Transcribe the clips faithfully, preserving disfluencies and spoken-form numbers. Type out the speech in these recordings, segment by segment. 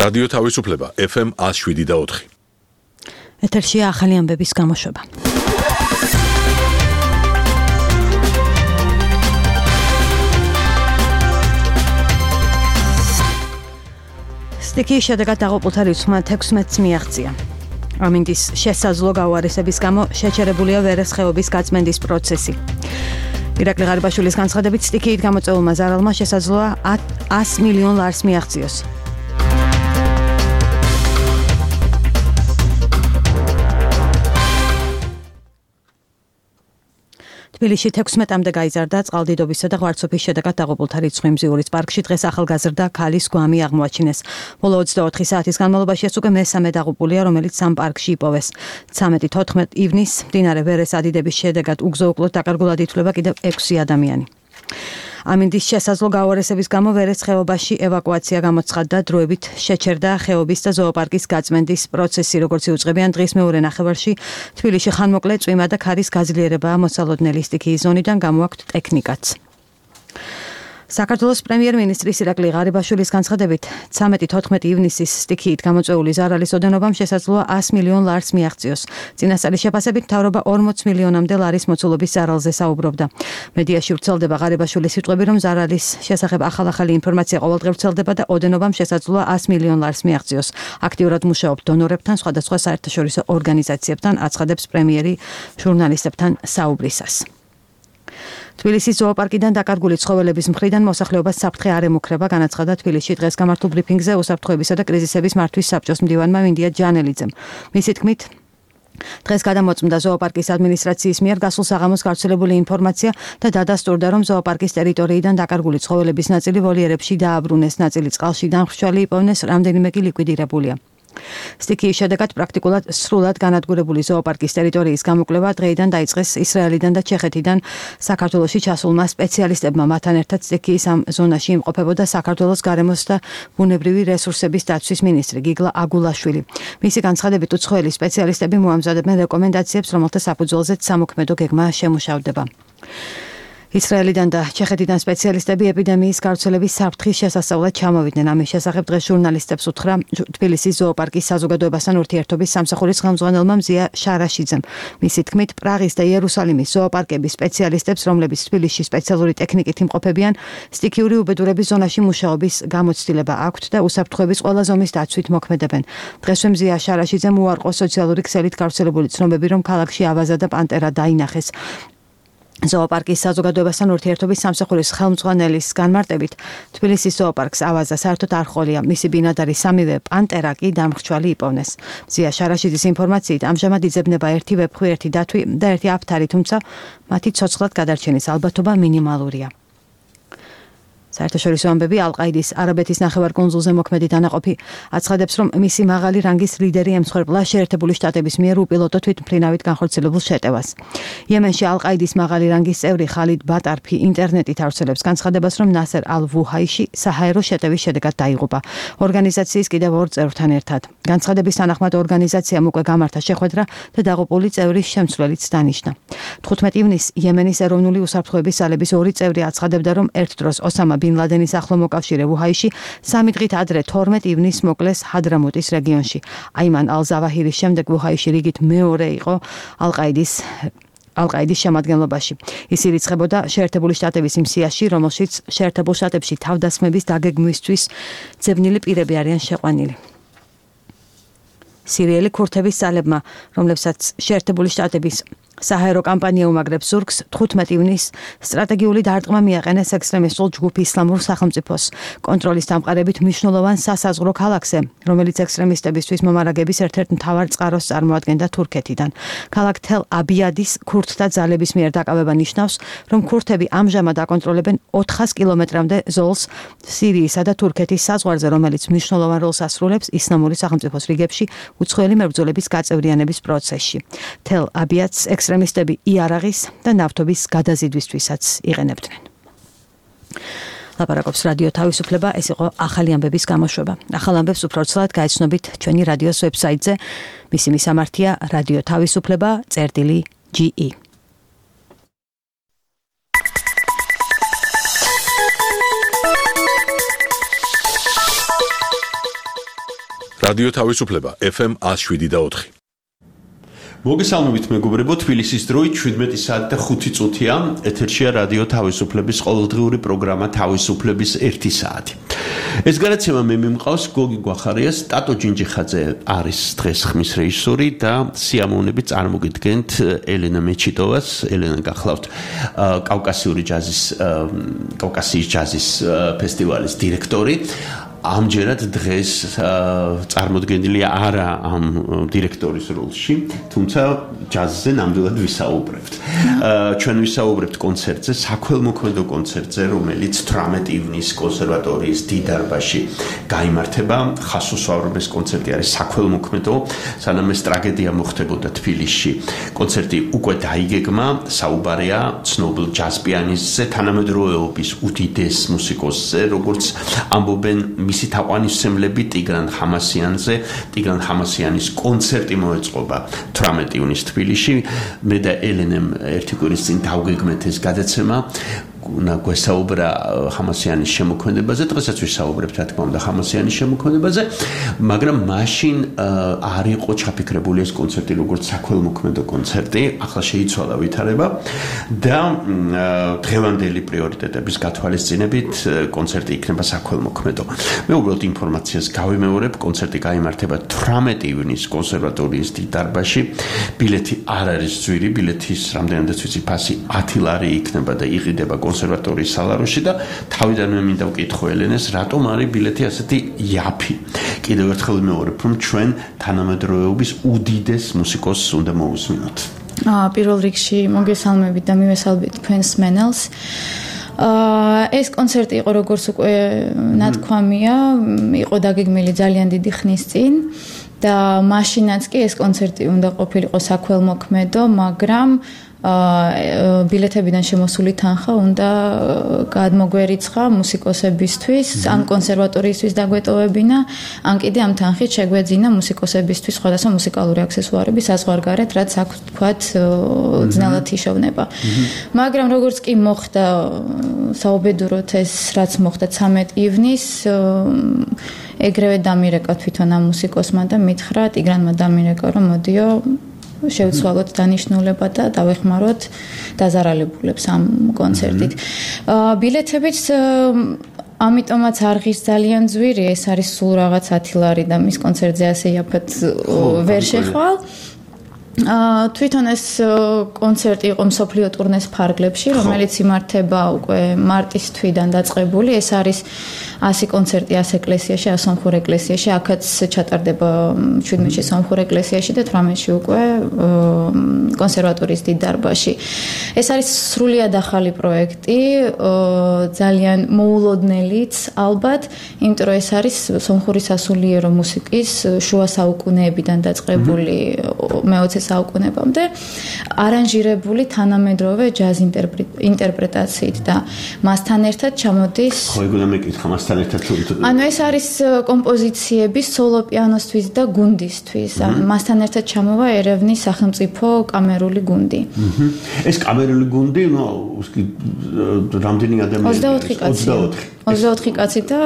რადიო თავისუფლება ეფ ემ one oh seven და four. ეთერშია ახალი ამბების გამოშვება. სტიქიის შედეგად დაღუპულთა რიცხვმა თექვსმეტს მიაღწია. ამინდის შესაძლო გაუარესების გამო შეჩერებულია ვერეს ხეობის გაწმენდის პროცესი. ირაკლი ღარიბაშვილის განცხადებით სტიქიით გამოწვეულმა ზარალმა შესაძლოა one მილიონ ლარს მიაღწიოს. თბილისში თექვსმეტამდე გაიზარდა წყალდიდობისა და ღვარცოფის შედეგად დაღუპულთა რიცხვი. მზიურის პარკში დღეს ახალგაზრდა ქალის გვამი აღმოაჩინეს. ბოლო ოცდაოთხი საათის განმავლობაში ეს უკვე მესამე დაღუპულია, რომელიც ამ პარკში იპოვეს. ცამეტი თოთხმეტ ივნისს მდინარე ვერეს ადიდების შედეგად უგზო-უკლოდ დაკარგულად ითვლება კიდევ ექვსი ადამიანი. ამინდის შესაძლო გაუარესების გამო ვერეს ხეობაში ევაკუაცია გამოცხადდა, დროებით შეჩერდა ხეობის და ზოოპარკის გაწმენდის პროცესი, როგორც იუწყებიან დღის მეორე ნახევარში. თბილისში ხანმოკლე წვიმა და ქარის გაძლიერებაა მოსალოდნელი. სტიქიის ზონიდან გამოაქვთ ტექნიკაც. საქართველოს პრემიერ-მინისტრის ირაკლი ღარიბაშვილის განცხადებით ცამეტი თოთხმეტი ივნისის სტიქიით გამოწვეული ზარალის ოდენობამ შესაძლოა one მილიონ ლარს მიაღწიოს. წინასწარის შეფასებით მთავრობა ორმოც მილიონამდე ლარის მოცულობის ზარალზე საუბრობდა. მედიაში ვრცელდება ღარიბაშვილის სიტყვები, რომ ზარალის შესახებ ახალ-ახალი ინფორმაცია ყოველდღე ვრცელდება და ოდენობამ შესაძლოა one მილიონ ლარს მიაღწიოს. აქტიურად მუშაობ დონორებთან, სხვადასხვა საერთაშორისო ორგანიზაციებთან, აცხადებს პრემიერი ჟურნალისტებთან საუბრისას. თბილისის ზოოპარკიდან დაკარგული ცხოველების მხრიდან მოსახლეობას საფრთხე არ ემუქრება, განაცხადა თბილისში დღეს გამართულ ბრიფინგზე უსაფრთხოებისა და კრიზისების მართვის საბჭოს მდივანმა მინდია ჯანელიძემ. მისი თქმით, დღეს გადამოწმდა ზოოპარკის ადმინისტრაციის მიერ გასულ საღამოს გავრცელებული ინფორმაცია და დადასტურდა, რომ ზოოპარკის ტერიტორიიდან დაკარგული ცხოველების ნაწილი ვოლიერებში დააბრუნეს, ნაწილი წყალში დამხრჩვალი იპოვნეს, რამდენიმე კი ლიკვიდირებულია. სტიქიის შედეგად პრაქტიკულად სრულად განადგურებული ზოოპარკის ტერიტორიის გამოკვლევა დღეიდან დაიწყეს ისრაელიდან და ჩეხეთიდან საქართველოში ჩასულმა სპეციალისტებმა. მათთან ერთად სტიქიის ამ ზონაში იმყოფებოდა საქართველოს გარემოს და ბუნებრივი რესურსების დაცვის მინისტრი გიგლა აგულაშვილი. მისი განცხადებით უცხოელი სპეციალისტები მოამზადებენ რეკომენდაციებს, რომელთა საფუძველზეც სამოქმედო გეგმა შემუშავდება. ისრაელიდან და ჩეხეთიდან სპეციალისტები ეპიდემიის გავრცელების საფრთხის შესასწავლად ჩამოვიდნენ. ამის შესახებ დღეს ჟურნალისტებს უთხრა თბილისის ზოოპარკის საზოგადოებასთან ურთიერთობის სამსახურის ხელმძღვანელმა მზია შარაშიძემ. მისი თქმით, პრაღის და იერუსალიმის ზოოპარკების სპეციალისტებს, რომლებიც თბილისში სპეციალური ტექნიკით იმყოფებიან, სტიქიური უბედურების ზონაში მუშაობის გამოცდილება აქვთ და უსაფრთხოების ყველა ზომის დაცვით მოქმედებენ. დღესვე მზია შარაშიძემ უარყო სოციალური ქსელით გავრცელებული ცნობები, რომ ქალაქში ავაზა და პანტერა დაინახეს. ზოოპარკის საზოგადოებასთან ურთიერთობის სამსახურის ხელმძღვანელის განმარტებით, თბილისის ზოოპარკს ავაზა საერთოდ არ ჰყოლია. მისი ბინადარი სამივე პანტერა კი დამხრჩვალი იპოვნეს. მზია შარაშიძის ინფორმაციით, ამჟამად იძებნება ერთი ვეფხვი, ერთი დათვი და ერთი აფთარი, თუმცა მათი ცოცხლად გადარჩენის ალბათობა მინიმალურია. საერთაშორისო ამბები ალ-ყაიდის არაბეთის ნახევარკუნძულზე მოქმედი დანაყოფი აცხადებს, რომ მისი მაღალი რანგის ლიდერი ემსხვერპლა შეერთებული შტატების მიერ უპილოტო თვითმფრინავით განხორციელებულ შეტევას. იემენში ალ-ყაიდის მაღალი რანგის წევრი ხალიდ ბატარფი ინტერნეტით ავრცელებს განცხადებას, რომ ნასერ ალ-ვუჰაიში საჰაერო შეტევის შედეგად დაიღუპა ორგანიზაციის კიდევ ორ წევრთან ერთად. განცხადების თანახმად ორგანიზაციამ უკვე გამართა შეხვედრა და დაღუპული წევრის შემცვლელიც დანიშნა. თხუთმეტი ივნისს იემენის ეროვნული უსაფრთხოების ძალების ორი წევრი აცხადებდა, რომ ერთ დროს ოსამა ბინ ლადენის ახლო მოკავშირე ვუჰაიში სამი დღით ადრე თორმეტ ივნისს მოკლეს ჰადრამუტის რეგიონში. აიმან ალ-ზავაჰირის შემდეგ ვუჰაიში რიგით მეორე იყო ალ-ყაიდის ალ-ყაიდის შემადგენლობაში. ის ირიცხებოდა შეერთებული შტატების იმ სიაში, რომელშიც შეერთებულ შტატებში თავდასხმების დაგეგმვისთვის ძებნილი პირები არიან შეყვანილი. სირიელი ქურთების ძალებმა, რომლებსაც შეერთებული შტატების საჰაერო კამპანია უმაგრებს ზურგს, თხუთმეტი ივნისს სტრატეგიული დარტყმა მიაყენეს ექსტრემისტულ ჯგუფ ისლამურ სახელმწიფოს კონტროლის დამყარებით მნიშვნელოვან სასაზღვრო ქალაქზე, რომელიც ექსტრემისტებისთვის მომარაგების ერთ-ერთ მთავარ წყაროს წარმოადგენდა თურქეთიდან. ქალაქ თელ-აბიადის ქურთთა ძალების მიერ დაკავება ნიშნავს, რომ ქურთები ამჟამად აკონტროლებენ ოთხას კილომეტრამდე ზოლს სირიისა და თურქეთის საზღვარზე, რომელიც მნიშვნელოვან როლს ასრულებს ისლამური სახელმწიფოს რიგებში უცხოელი მებრძოლების გაწევრიანების პროცესში. თელ-აბიადს ექსტრემისტები იარაღის და ნავთობის გადაზიდვისთვისაც იყენებდნენ. ლაპარაკობს რადიო თავისუფლება, ეს იყო ახალი ამბების გამოშვება. ახალ ამბებს უფრო ცალად გაიცნობით ჩვენი რადიოს ვებსაიტზე. მისი მისამართია რადიო თავისუფლება წერტილი ჯი ი. რადიო თავისუფლება ეფ ემ one oh seven point four. მოგესალმებით მეგობრებო, თბილისის დროით შვიდმეტი საათი და ხუთი წუთია. ეთერშია რადიო თავისუფლების ყოველდღიური პროგრამა თავისუფლების ერთი საათი. ეს გადაცემა მე მიმყავს გოგი გვახარიას, ტატო ჯინჯიხაძე არის დღეს ხმის რეჟისორი და სიამოვნებით წარმოგიდგენთ ელენა მეჩიტოვას. ელენა გახლავთ კავკასიური ჯაზის კავკასიის ჯაზის ფესტივალის დირექტორი. ამჯერად დღეს წარმოდგენილია არა ამ დირექტორის როლში, თუმცა ჯაზზე ნამდვილად ვისაუბრებთ. ჩვენ ვისაუბრებთ კონცერტზე, საქველმოქმედო კონცერტზე, რომელიც თვრამეტი ივნის კონსერვატორიის დიდარბაში გაიმართება. ხასოსვარობის კონცერტი არის საქველმოქმედო, სანამ ეს ტრაგედია მოხდებოდა თბილისში. კონცერტი უკვე დაიგეგმა, საუბარია ცნობილ ჯაზ პიანისტზე, თანამედროვეობის უდიდეს მუსიკოსზე, როგორც ამბობენ მისი თაყვანისმცემლები ტიგრან ხამასიანზე. ტიგრან ხამასიანის კონცერტი მოეწყობა თვრამეტი ივნის თბილისში. მე და ელენემ ერთი კვირის წინ დავგეგმეთ ეს გადაცემა. უნდა გვესაუბრა ხამასიანის შემოქმედებაზე, დღესაც ვისაუბრებთ რა თქმა უნდა ხამასიანის შემოქმედებაზე, მაგრამ მაშინ არ იყო ჩაფიქრებული ეს კონცერტი როგორც საქველმოქმედო კონცერტი, ახლა შეიცვალა ვითარება და დღევანდელი პრიორიტეტების გათვალისწინებით კონცერტი იქნება საქველმოქმედო. მე უბრალოდ ინფორმაციას გავიმეორებ, კონცერტი გაიმართება თვრამეტი ივნის კონსერვატორიის დიდარბაში. ბილეთი არ არის ძვირი, ბილეთის რამდენადაც ვიცი ფასი ათი ლარი იქნება და იყიდება კონსერვატორიის სალაროში და თავიდანვე მინდა ვკითხო ელენეს, რატომ არის ბილეთი ასეთი იაფი. კიდევ ერთხელ ვიმეორებ, რომ ჩვენ თანამედროვეობის უდიდეს მუსიკოსს უნდა მოусმინოთ. აა პირველ რიგში მოგესალმებით და მივესალმებით თქვენს მენელს. ეს კონცერტი იყო როგორც უკვე ნათქვამია, იყო დაგეგმილი ძალიან დიდი ხნის წინ და მაშინაც კი ეს კონცერტი უნდა ყოფილიყო საქველმოქმედო, მაგრამ ბილეთებიდან შემოსული თანხა უნდა გადმოგვერიცხა მუსიკოსებისთვის, ან კონსერვატორიისთვის დაგვეტოვებინა, ან კიდე ამ თანხით შეგვეძინა მუსიკოსებისთვის სხვადასხვა მუსიკალური აქსესუარები საზღვარგარეთ, რაც აქვს თქვათ ძნელად იშოვნება. მაგრამ როგორც კი მოხდა საუბედუროთ ეს, რაც მოხდა ცამეტი ივნის, ეგრევე დამირეკა თვითონ ამ მუსიკოსმა და მითხრა ტიგრანმა დამირეკა, რომ მოდიო შევცვალოთ დანიშნულება და დავეხმაროთ დაზარალებულებს ამ კონცერტით. ბილეთებით ამიტომაც არღის ძალიან ძვირი, ეს არის სულ რაღაც ათი ლარი და მის კონცერტზე ასე იაფად ვერ შეხვალ. თვითონ ეს კონცერტი იყო მსოფლიო ტურნეს ფარგლებში, რომელიც იმართება უკვე მარტის თვიდან დაწყებული. ეს არის ასი კონცერტი ას ეკლესიაში, ას სომხურ ეკლესიაში, აქაც ჩატარდება შვიდმეტში სომხურ ეკლესიაში და თვრამეტში უკვე კონსერვატორიის დიდარბაში. ეს არის სრულიად ახალი პროექტი, ძალიან მოულოდნელიც ალბათ, იმიტომ რომ ეს არის სომხური სასულიერო მუსიკის შუა საუკუნეებიდან დაწყებული მეოცე საუკუნეებამდე არანჟირებული თანამედროვე ჯაზ ინტერპრეტაციით და მასთან ერთად ჩამოდის ხო ეგონა მეკითხა მასთან ერთად ანუ ეს არის კომპოზიციები სოლო პიანოსთვის და გუნდისთვის. მასთან ერთად ჩამოვა ერევნის სახელმწიფო კამერული გუნდი. ეს კამერული გუნდი, ნუ რამდენი ადამიანი? ოცდაოთხი კაცი. ოცდაოთხი კაცი და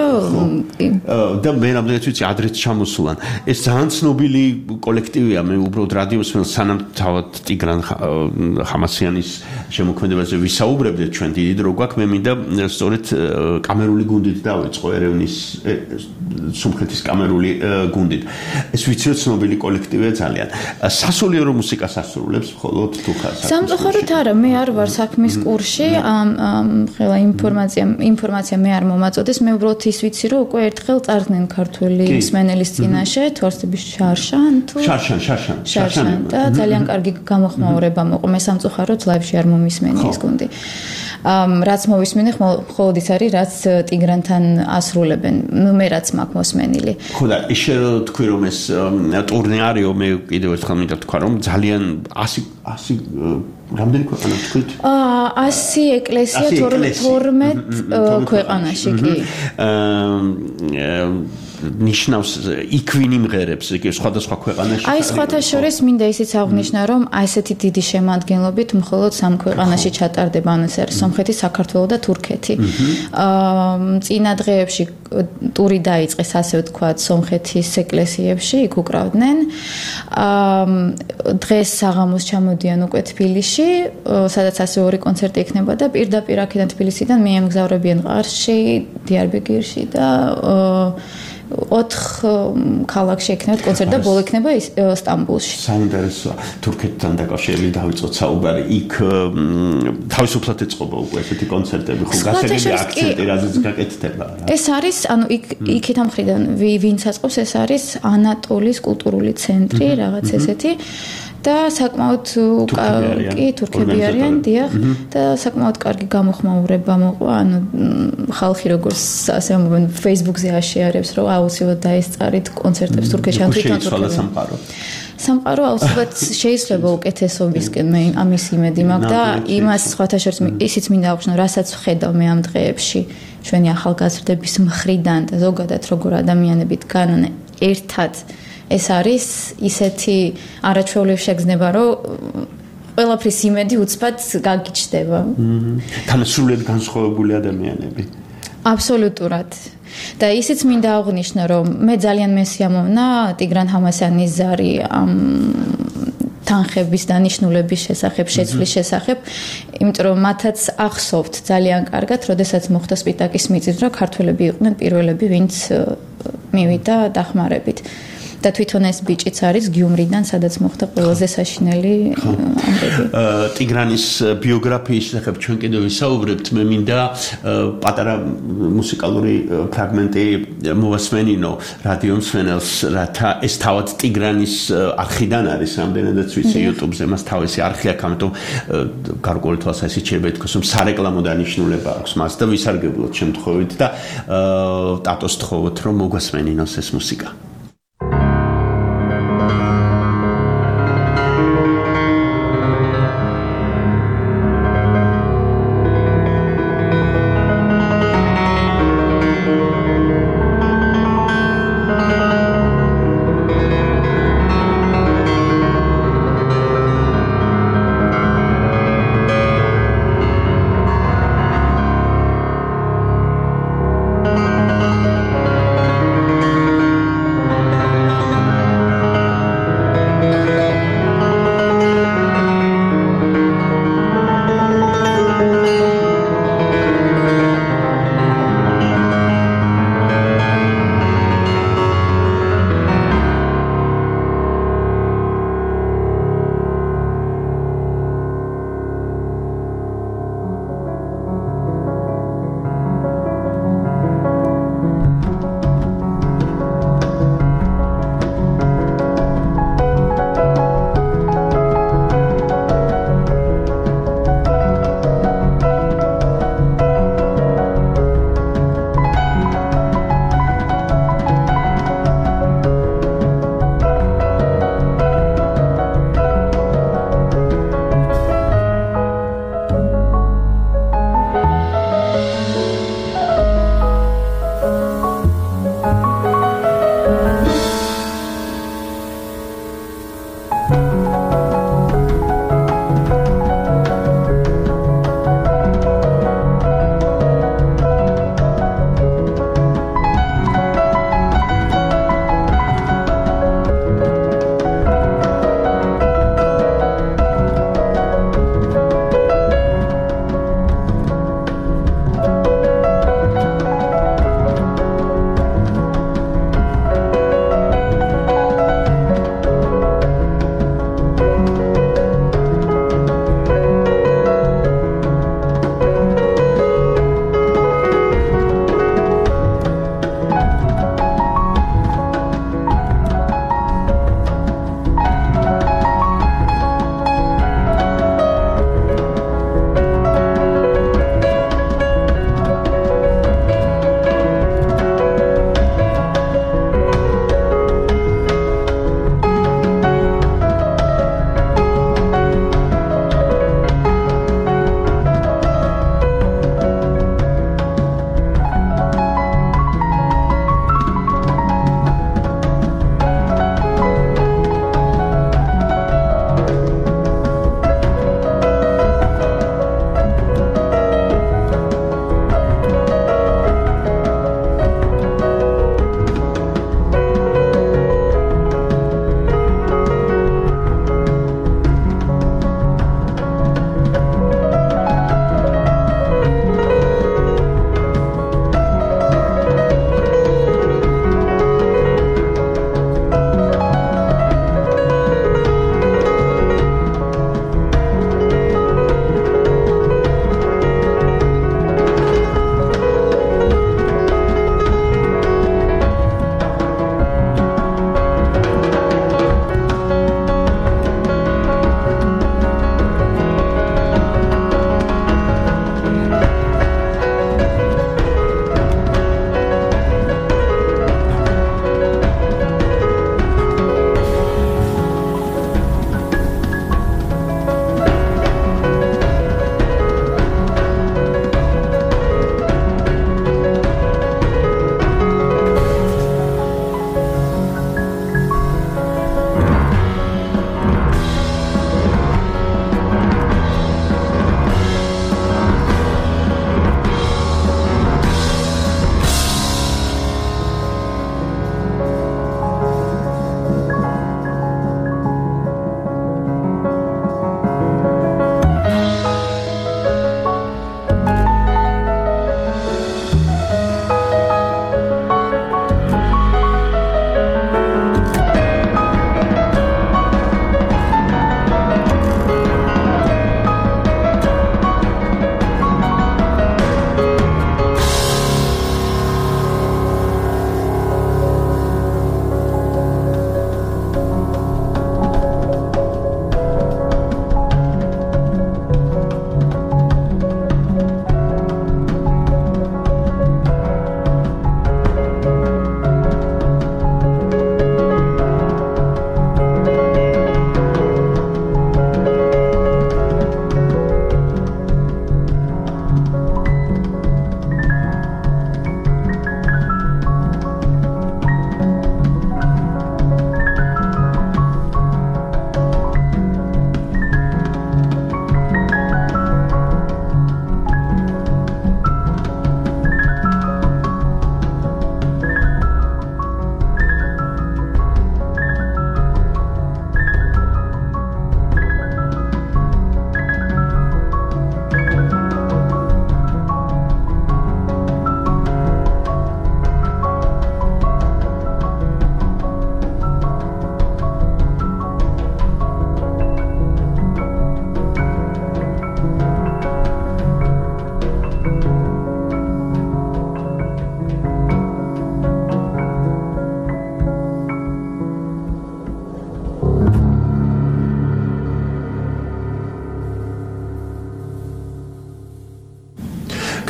და მე რამდენიც ვიცი ადრეც ჩამოსულან. ეს ძალიან ცნობილი კოლექტივია, მე უბრალოდ რადიოს სანამ თავად ტიგრან ხამასიანის შემოქმედებაზე ვისაუბრებდეთ, ჩვენ დიდი დრო გვაქვს, მე მინდა სწორედ კამერული გუნდით დავიწყო ერევნის სომხეთის კამერული გუნდით. ეს ვიცი რომ ცნობილი კოლექტივია ძალიან. სასულიერო მუსიკას ასრულებს მხოლოდ თუ ხარ სამწუხაროდ არა, მე არ ვარ საქმის კურსში, ხელა ინფორმაცია ინფორმაცია მე არ მომაწოდეს, მე უბრალოდ ის ვიცი რომ უკვე ერთხელ წარდნენ ქართველი მსმენელის წინაშე, თორსების შარშან თუ შარშან, შარშან, შარშან და ძალიან კარგი გამოხმაურება მოყვა. მე სამწუხაროდ ლაივში არ მომისმენი ეს გუნდი. რაც მოვისმენე, მხოლოდ ის არის, რაც ტიგრანთან ასრულებენ. ნუ მე რაც მაქვს მოსმენილი. ხო და ისე თქვი რომ ეს ტურნე არისო, მე კიდევ ერთხელ მინდა თქვა რომ ძალიან ასი ასი რამდენი ქვეყანა თქვით? აა ასი ეკლესია თორმეტ ქვეყანაში კი. ნიშნავს იქვინი მღერებს, იგი სხვადასხვა ქვეყანაში. აი სხვათა შორის მინდა ისიც აღნიშნა, რომ აი ესეთი დიდი შემადგენლობით მხოლოდ სამ ქვეყანაში ჩატარდება, ანუ ეს არის სომხეთი, საქართველო და თურქეთი. აა წინა დღეებში ტური დაიწყეს, ასე ვთქვათ, სომხეთის ეკლესიებში, იქ უკრავდნენ. აა დღეს საღამოს ჩამოდიან უკვე თბილისში, სადაც ასე ორი კონცერტი იქნება და პირდაპირ აქედან თბილისიდან მიემგზავრებიან ყარში, დიარბეკირში და ოთხ ქალაქში ექნებათ კონცერტი და ბოლო ექნება სტამბულში. საინტერესოა. თურქეთთან დაკავშირებით დავიწყოთ საუბარი. იქ თავისუფლად ეწყობა უკვე ესეთი კონცერტები, ხო გასაგები აქცენტი რაზეც გაკეთდება. ეს არის, ანუ იქ იქით ამ მხრიდან ვინც აწყობს, ეს არის ანატოლის კულტურული ცენტრი, რაღაც ესეთი. და საკმაოდ კი თურქები არიან, დიახ, და საკმაოდ კარგი გამოხმაურება მოყვა, ანუ ხალხი როგორც ასე ამბობენ Facebook-ზე აშეარებს, რომ აუცილებლად დაესწარით კონცერტებს თურქეთში, ან თვითონ თურქეთში. სამყარო აუცილებლად შეიძლება უკეთესობისკენ მე ამის იმედი მაქვს და იმას სხვათა შორის ისიც მინდა აღვნიშნო, რასაც ვხედავ მე ამ დღეებში ჩვენი ახალგაზრდების მხრიდან და ზოგადად როგორ ადამიანები დგანან ერთად ეს არის ისეთი არაჩვეულების შეგრძნება, რომ ყველაფრის იმედი უცბად გაგიჩნდება. თან სრულიად განსხვავებული ადამიანები. აბსოლუტურად. და ისიც მინდა აღვნიშნო, რომ მე ძალიან მესიამოვნა ტიგრან ჰამასანის ზარი ამ თანხების დანიშნულების შესახებ, შეცვლის შესახებ, იმიტომ რომ მათაც ახსოვთ ძალიან კარგად, როდესაც მოხდა სპიტაკის მიწისძვრა, ქართველები იყვნენ პირველები, ვინც მივიდა დახმარებით. და თვითონ ეს ბიჭიც არის გიუმრიდან, სადაც მოხდა ყველაზე საშინელი ამბები. ტიგრანის ბიოგრაფიის შესახებ ჩვენ კიდევ ვისაუბრებთ, მე მინდა პატარა მუსიკალური ფრაგმენტი მოვასმენინო რადიო მსმენელს, რათა ეს თავად ტიგრანის არხიდან არის, რამდენადაც ვიცი YouTube-ზე მას თავისი არხი აქვს, ამიტომ გარკვეული თვალსაზრისით შეიძლება ითქვას, რომ სარეკლამო დანიშნულება აქვს მას და ვისარგებლოთ შემთხვევით და ტატოს თხოვოთ, რომ მოგვასმენინოს ეს მუსიკა.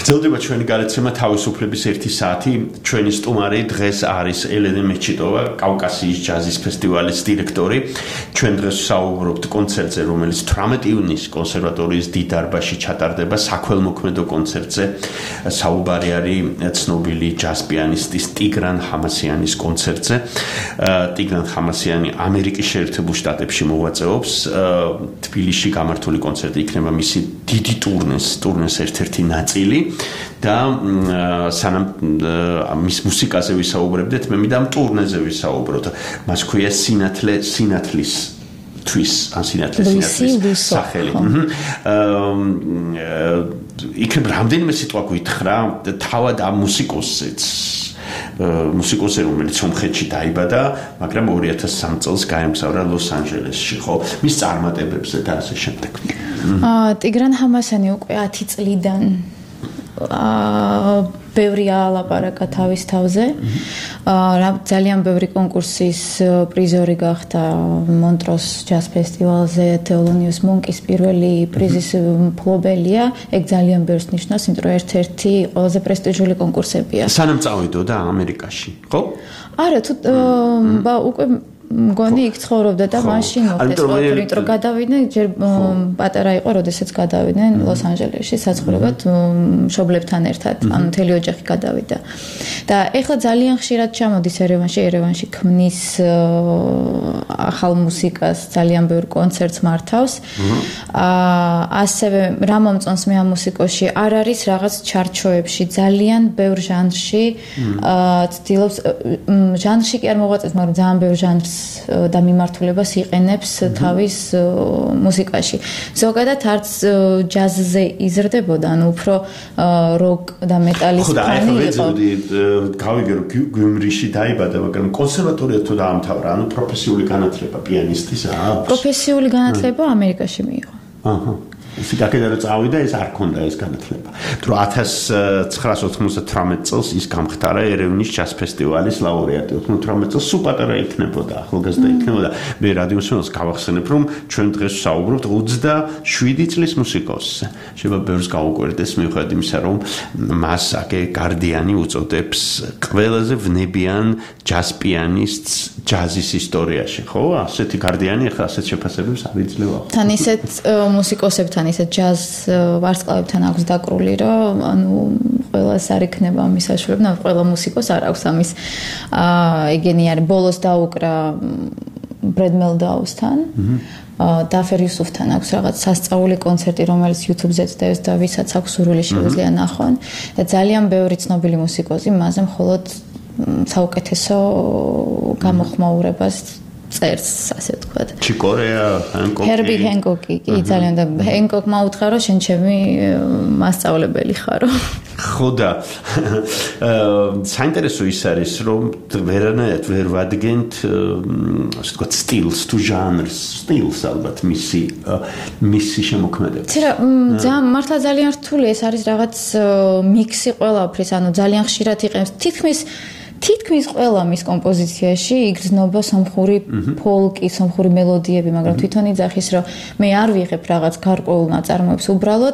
გრძელდება ჩვენი გადაცემა თავისუფლების ერთი საათი. ჩვენი სტუმარი დღეს არის ელენე მეჩიტოვა, კავკასიის ჯაზის ფესტივალის დირექტორი. ჩვენ დღეს საუბრობთ კონცერტზე, რომელიც თვრამეტი ივნისს კონსერვატორიის დიდ დარბაზში ჩატარდება, საქველმოქმედო კონცერტზე. საუბარი არის ცნობილი ჯაზ პიანისტის ტიგრან ჰამასიანის კონცერტზე. ტიგრან ჰამასიანი ამერიკის შეერთებულ შტატებში მოღვაწეობს. თბილისში გამართული კონცერტი იქნება მისი დიდი ტურნეს, ტურნეს ერთ-ერთი ნაწილი და სანამ მის მუსიკაზე ვისაუბრებდეთ, მე მინდა ამ ტურნეზე ვისაუბროთ. მას ქვია სინათლე სინათლის თვის, ან სინათლე სინათლის სახელი. იქნებ რამდენიმე სიტყვა გითხრა თავად ამ მუსიკოსზეც. მუსიკოსი, რომელიც სომხეთში დაიბადა, მაგრამ ორი ათას სამი წელს გაემგზავრა ლოს-ანჯელესში, ხო? მის წარმატებებზე და ასე შემდეგ. აა ტიგრან ჰამასიანი უკვე ათი წლიდან აა ბევრი ალაპარაკა თავის თავზე. აა ძალიან ბევრი კონკურსის პრიზორი გახდა მონტროს ჯაზ ფესტივალზე, თელონიუს მონკის პირველი პრიზის მფლობელია. ეგ ძალიან ბევრს ნიშნავს, იმიტომ რომ ერთ-ერთი ყველაზე პრესტიჟული კონკურსებია. სანამ წავიდოდა ამერიკაში, ხო? არა, თუ უკვე მგონი იქ ცხოვრობდა და მაშინ მოხდეს ყველაფერი, იმიტომ რომ გადავიდნენ, ჯერ პატარა იყო, როდესაც გადავიდნენ ლოს-ანჯელესში საცხოვრებლად მშობლებთან ერთად, ანუ მთელი ოჯახი გადავიდა. და ეხლა ძალიან ხშირად ჩამოდის ერევანში, ერევანში ქმნის ახალ მუსიკას, ძალიან ბევრ კონცერტს მართავს. ასევე რა მომწონს მე ამ მუსიკოში, არ არის რაღაც ჩარჩოებში, ძალიან ბევრ ჟანრში ცდილობს, ჟანრში კი არ მოღვაწეს, მაგრამ ძალიან ბევრ ჟანრს და მიმართულებას იყენებს თავის მუსიკაში. ზოგადად არც ჯაზზე იზრდებოდა, ანუ უფრო როკ და მეტალის ფანი იყო. გავიგე რომ გიუმრიში დაიბადა, მაგრამ კონსერვატორია თუ დაამთავრა, ანუ პროფესიული განათლება პიანისტის აქვს. პროფესიული განათლება ამერიკაში მიიღო. აჰა. სიკაკედა რომ წავიდა, ეს არ ქონდა ეს განათლება. თუ ათას ცხრაას ოცდამეთვრამეტ წელს ის გამხდარა ერევნის ჯაზ ფესტივალის ლაურეატი. ოცდამეთვრამეტ წელს სულ პატარა იქნებოდა, ახალგაზრდა იქნებოდა. მე რადიო მსმენელს გავახსენებ, რომ ჩვენ დღეს ვსაუბრობთ ოცდაშვიდი წლის მუსიკოსზე. შეიძლება ბევრს გაუკვირდეს მიუხედავად იმისა, რომ მას აკე გარდიანი უწოდებს ყველაზე ვნებიან ჯაზ პიანისტს ჯაზის ისტორიაში, ხო? ასეთი გარდიანი, ახლა ასეთ შეფასებებს არ იძლევა. თან ისეთ მუსიკოსებთან ისე ჯაზ ვარსკვლავებთან აქვს დაკრული, რომ ანუ ყველას არ იქნება ამის საშუალება, ანუ ყველა მუსიკოს არ აქვს ამის აა ეგენი არის. ბოლოს დაუკრა ბრედ მელდაუსთან, დაფერ იუსუფთან აქვს რაღაც სასწაული კონცერტი, რომელიც YouTube-ზე წდევს და ვისაც აქვს სურვილი შეუძლია ნახონ. და ძალიან ბევრი ცნობილი მუსიკოსი მასზე მხოლოდ საუკეთესო გამოხმაურებას წერს, ასე ვთქვათ. ჩიკორეა, ჰენკოკი. ჰერბი ჰენკოკი, კი, ძალიან და ჰენკოკმა უთხრა, რომ შენ ჩემი მასწავლებელი ხარო. ხო და საინტერესო ის არის, რომ ვერანაირად ვერ ვადგენთ, ასე ვთქვათ, სტილს თუ ჟანრს, სტილს ალბათ მისი მისი შემოქმედება. ცირა, ძალიან მართლა ძალიან რთული ეს არის რაღაც მიქსი ყველაფრის, ანუ ძალიან ხშირად იყენებს თითქმის თითქმის ყველა მის კომპოზიციაში იგრძნობა სომხური ფოლკი, სომხური მელოდიები, მაგრამ თვითონ იძახის, რომ მე არ ვიღებ რაღაც გარკვეულ ნაწარმოებს, უბრალოდ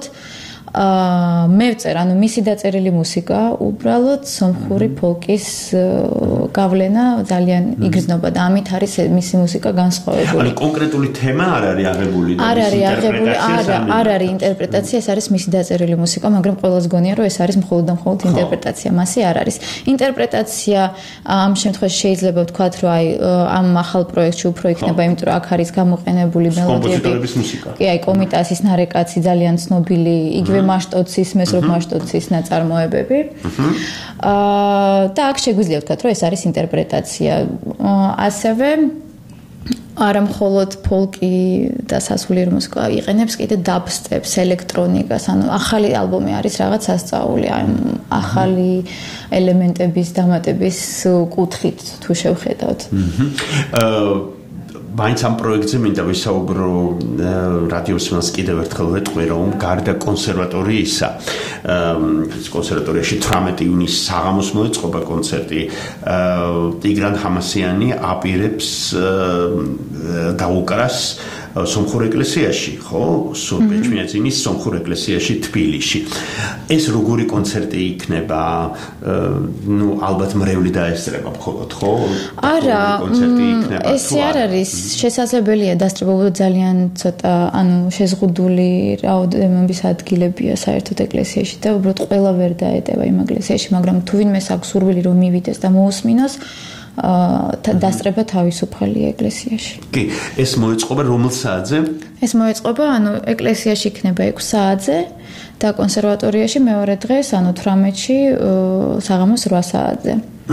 აა მე ვწერ, ანუ მისი დაწერილი მუსიკა, უბრალოდ სომხური ფოლკის გავლენა ძალიან იგრძნობა და ამით არის მისი მუსიკა განსხვავებული. ანუ კონკრეტული თემა არ არის აღებული და არ არის აღებული, არა, არ არის ინტერპრეტაცია, ეს არის მისი დაწერილი მუსიკა, მაგრამ ყველას გონია, რომ ეს არის მხოლოდ და მხოლოდ ინტერპრეტაცია, მასე არ არის. ინტერპრეტაცია ამ შემთხვევაში შეიძლება ვთქვათ, რომ აი ამ ახალ პროექტში უფრო იქნება, იმიტომ რომ აქ არის გამოყენებული მელოდიები. კი, აი კომიტასის ნარეკაცი ძალიან ცნობილი, იგივე მასტოცის, მესროპ მასტოცის ნაწარმოებები. აა და აქ შეგვიძლია ვთქვათ, რომ ეს არის ინტერპრეტაცია. ასევე არა მხოლოდ ფოლკი და სასულიერო მუსიკა იყენებს, კიდე დაბსტეპს, ელექტრონიკას, ანუ ახალი ალბომი არის რაღაც სასწაული, აი ახალი ელემენტების დამატების კუთხით თუ შევხედავთ. აა მაინც ამ პროექტზე მინდა ვისაუბრო რადიო მსმენელს კიდევ ერთხელ ვეტყვი, რომ გარდა კონსერვატორიისა, ეს კონსერვატორიაში თვრამეტი ივნისს საღამოს მოეწყობა კონცერტი, ტიგრან ჰამასიანი აპირებს დაუკრას სომხურ ეკლესიაში, ხო? სურბეჭმიაძინის სომხურ ეკლესიაში თბილისში. ეს როგორი კონცერტი იქნება? ნუ ალბათ მრევლი დაესწრება მხოლოდ, ხო? არა, კონცერტი იქნება. ეს არ არის შესაძლებელია დასწრებობა ძალიან ცოტა, ანუ შეზღუდული რაოდენობის ადგილებია საერთოდ ეკლესიაში და უბრალოდ ყველა ვერ დაეტევა იმ ეკლესიაში, მაგრამ თუ ვინმეს აქვს სურვილი რომ მივიდეს და მოусმინოს აა დასწრება თავისუფალია ეკლესიაში. კი, ეს მოეწყობა რომელ საათზე? ეს მოეწყობა, ანუ ეკლესიაში იქნება ექვსი საათზე და კონსერვატორიაში მეორე დღეს, ანუ თვრამეტში საღამოს რვა საათზე.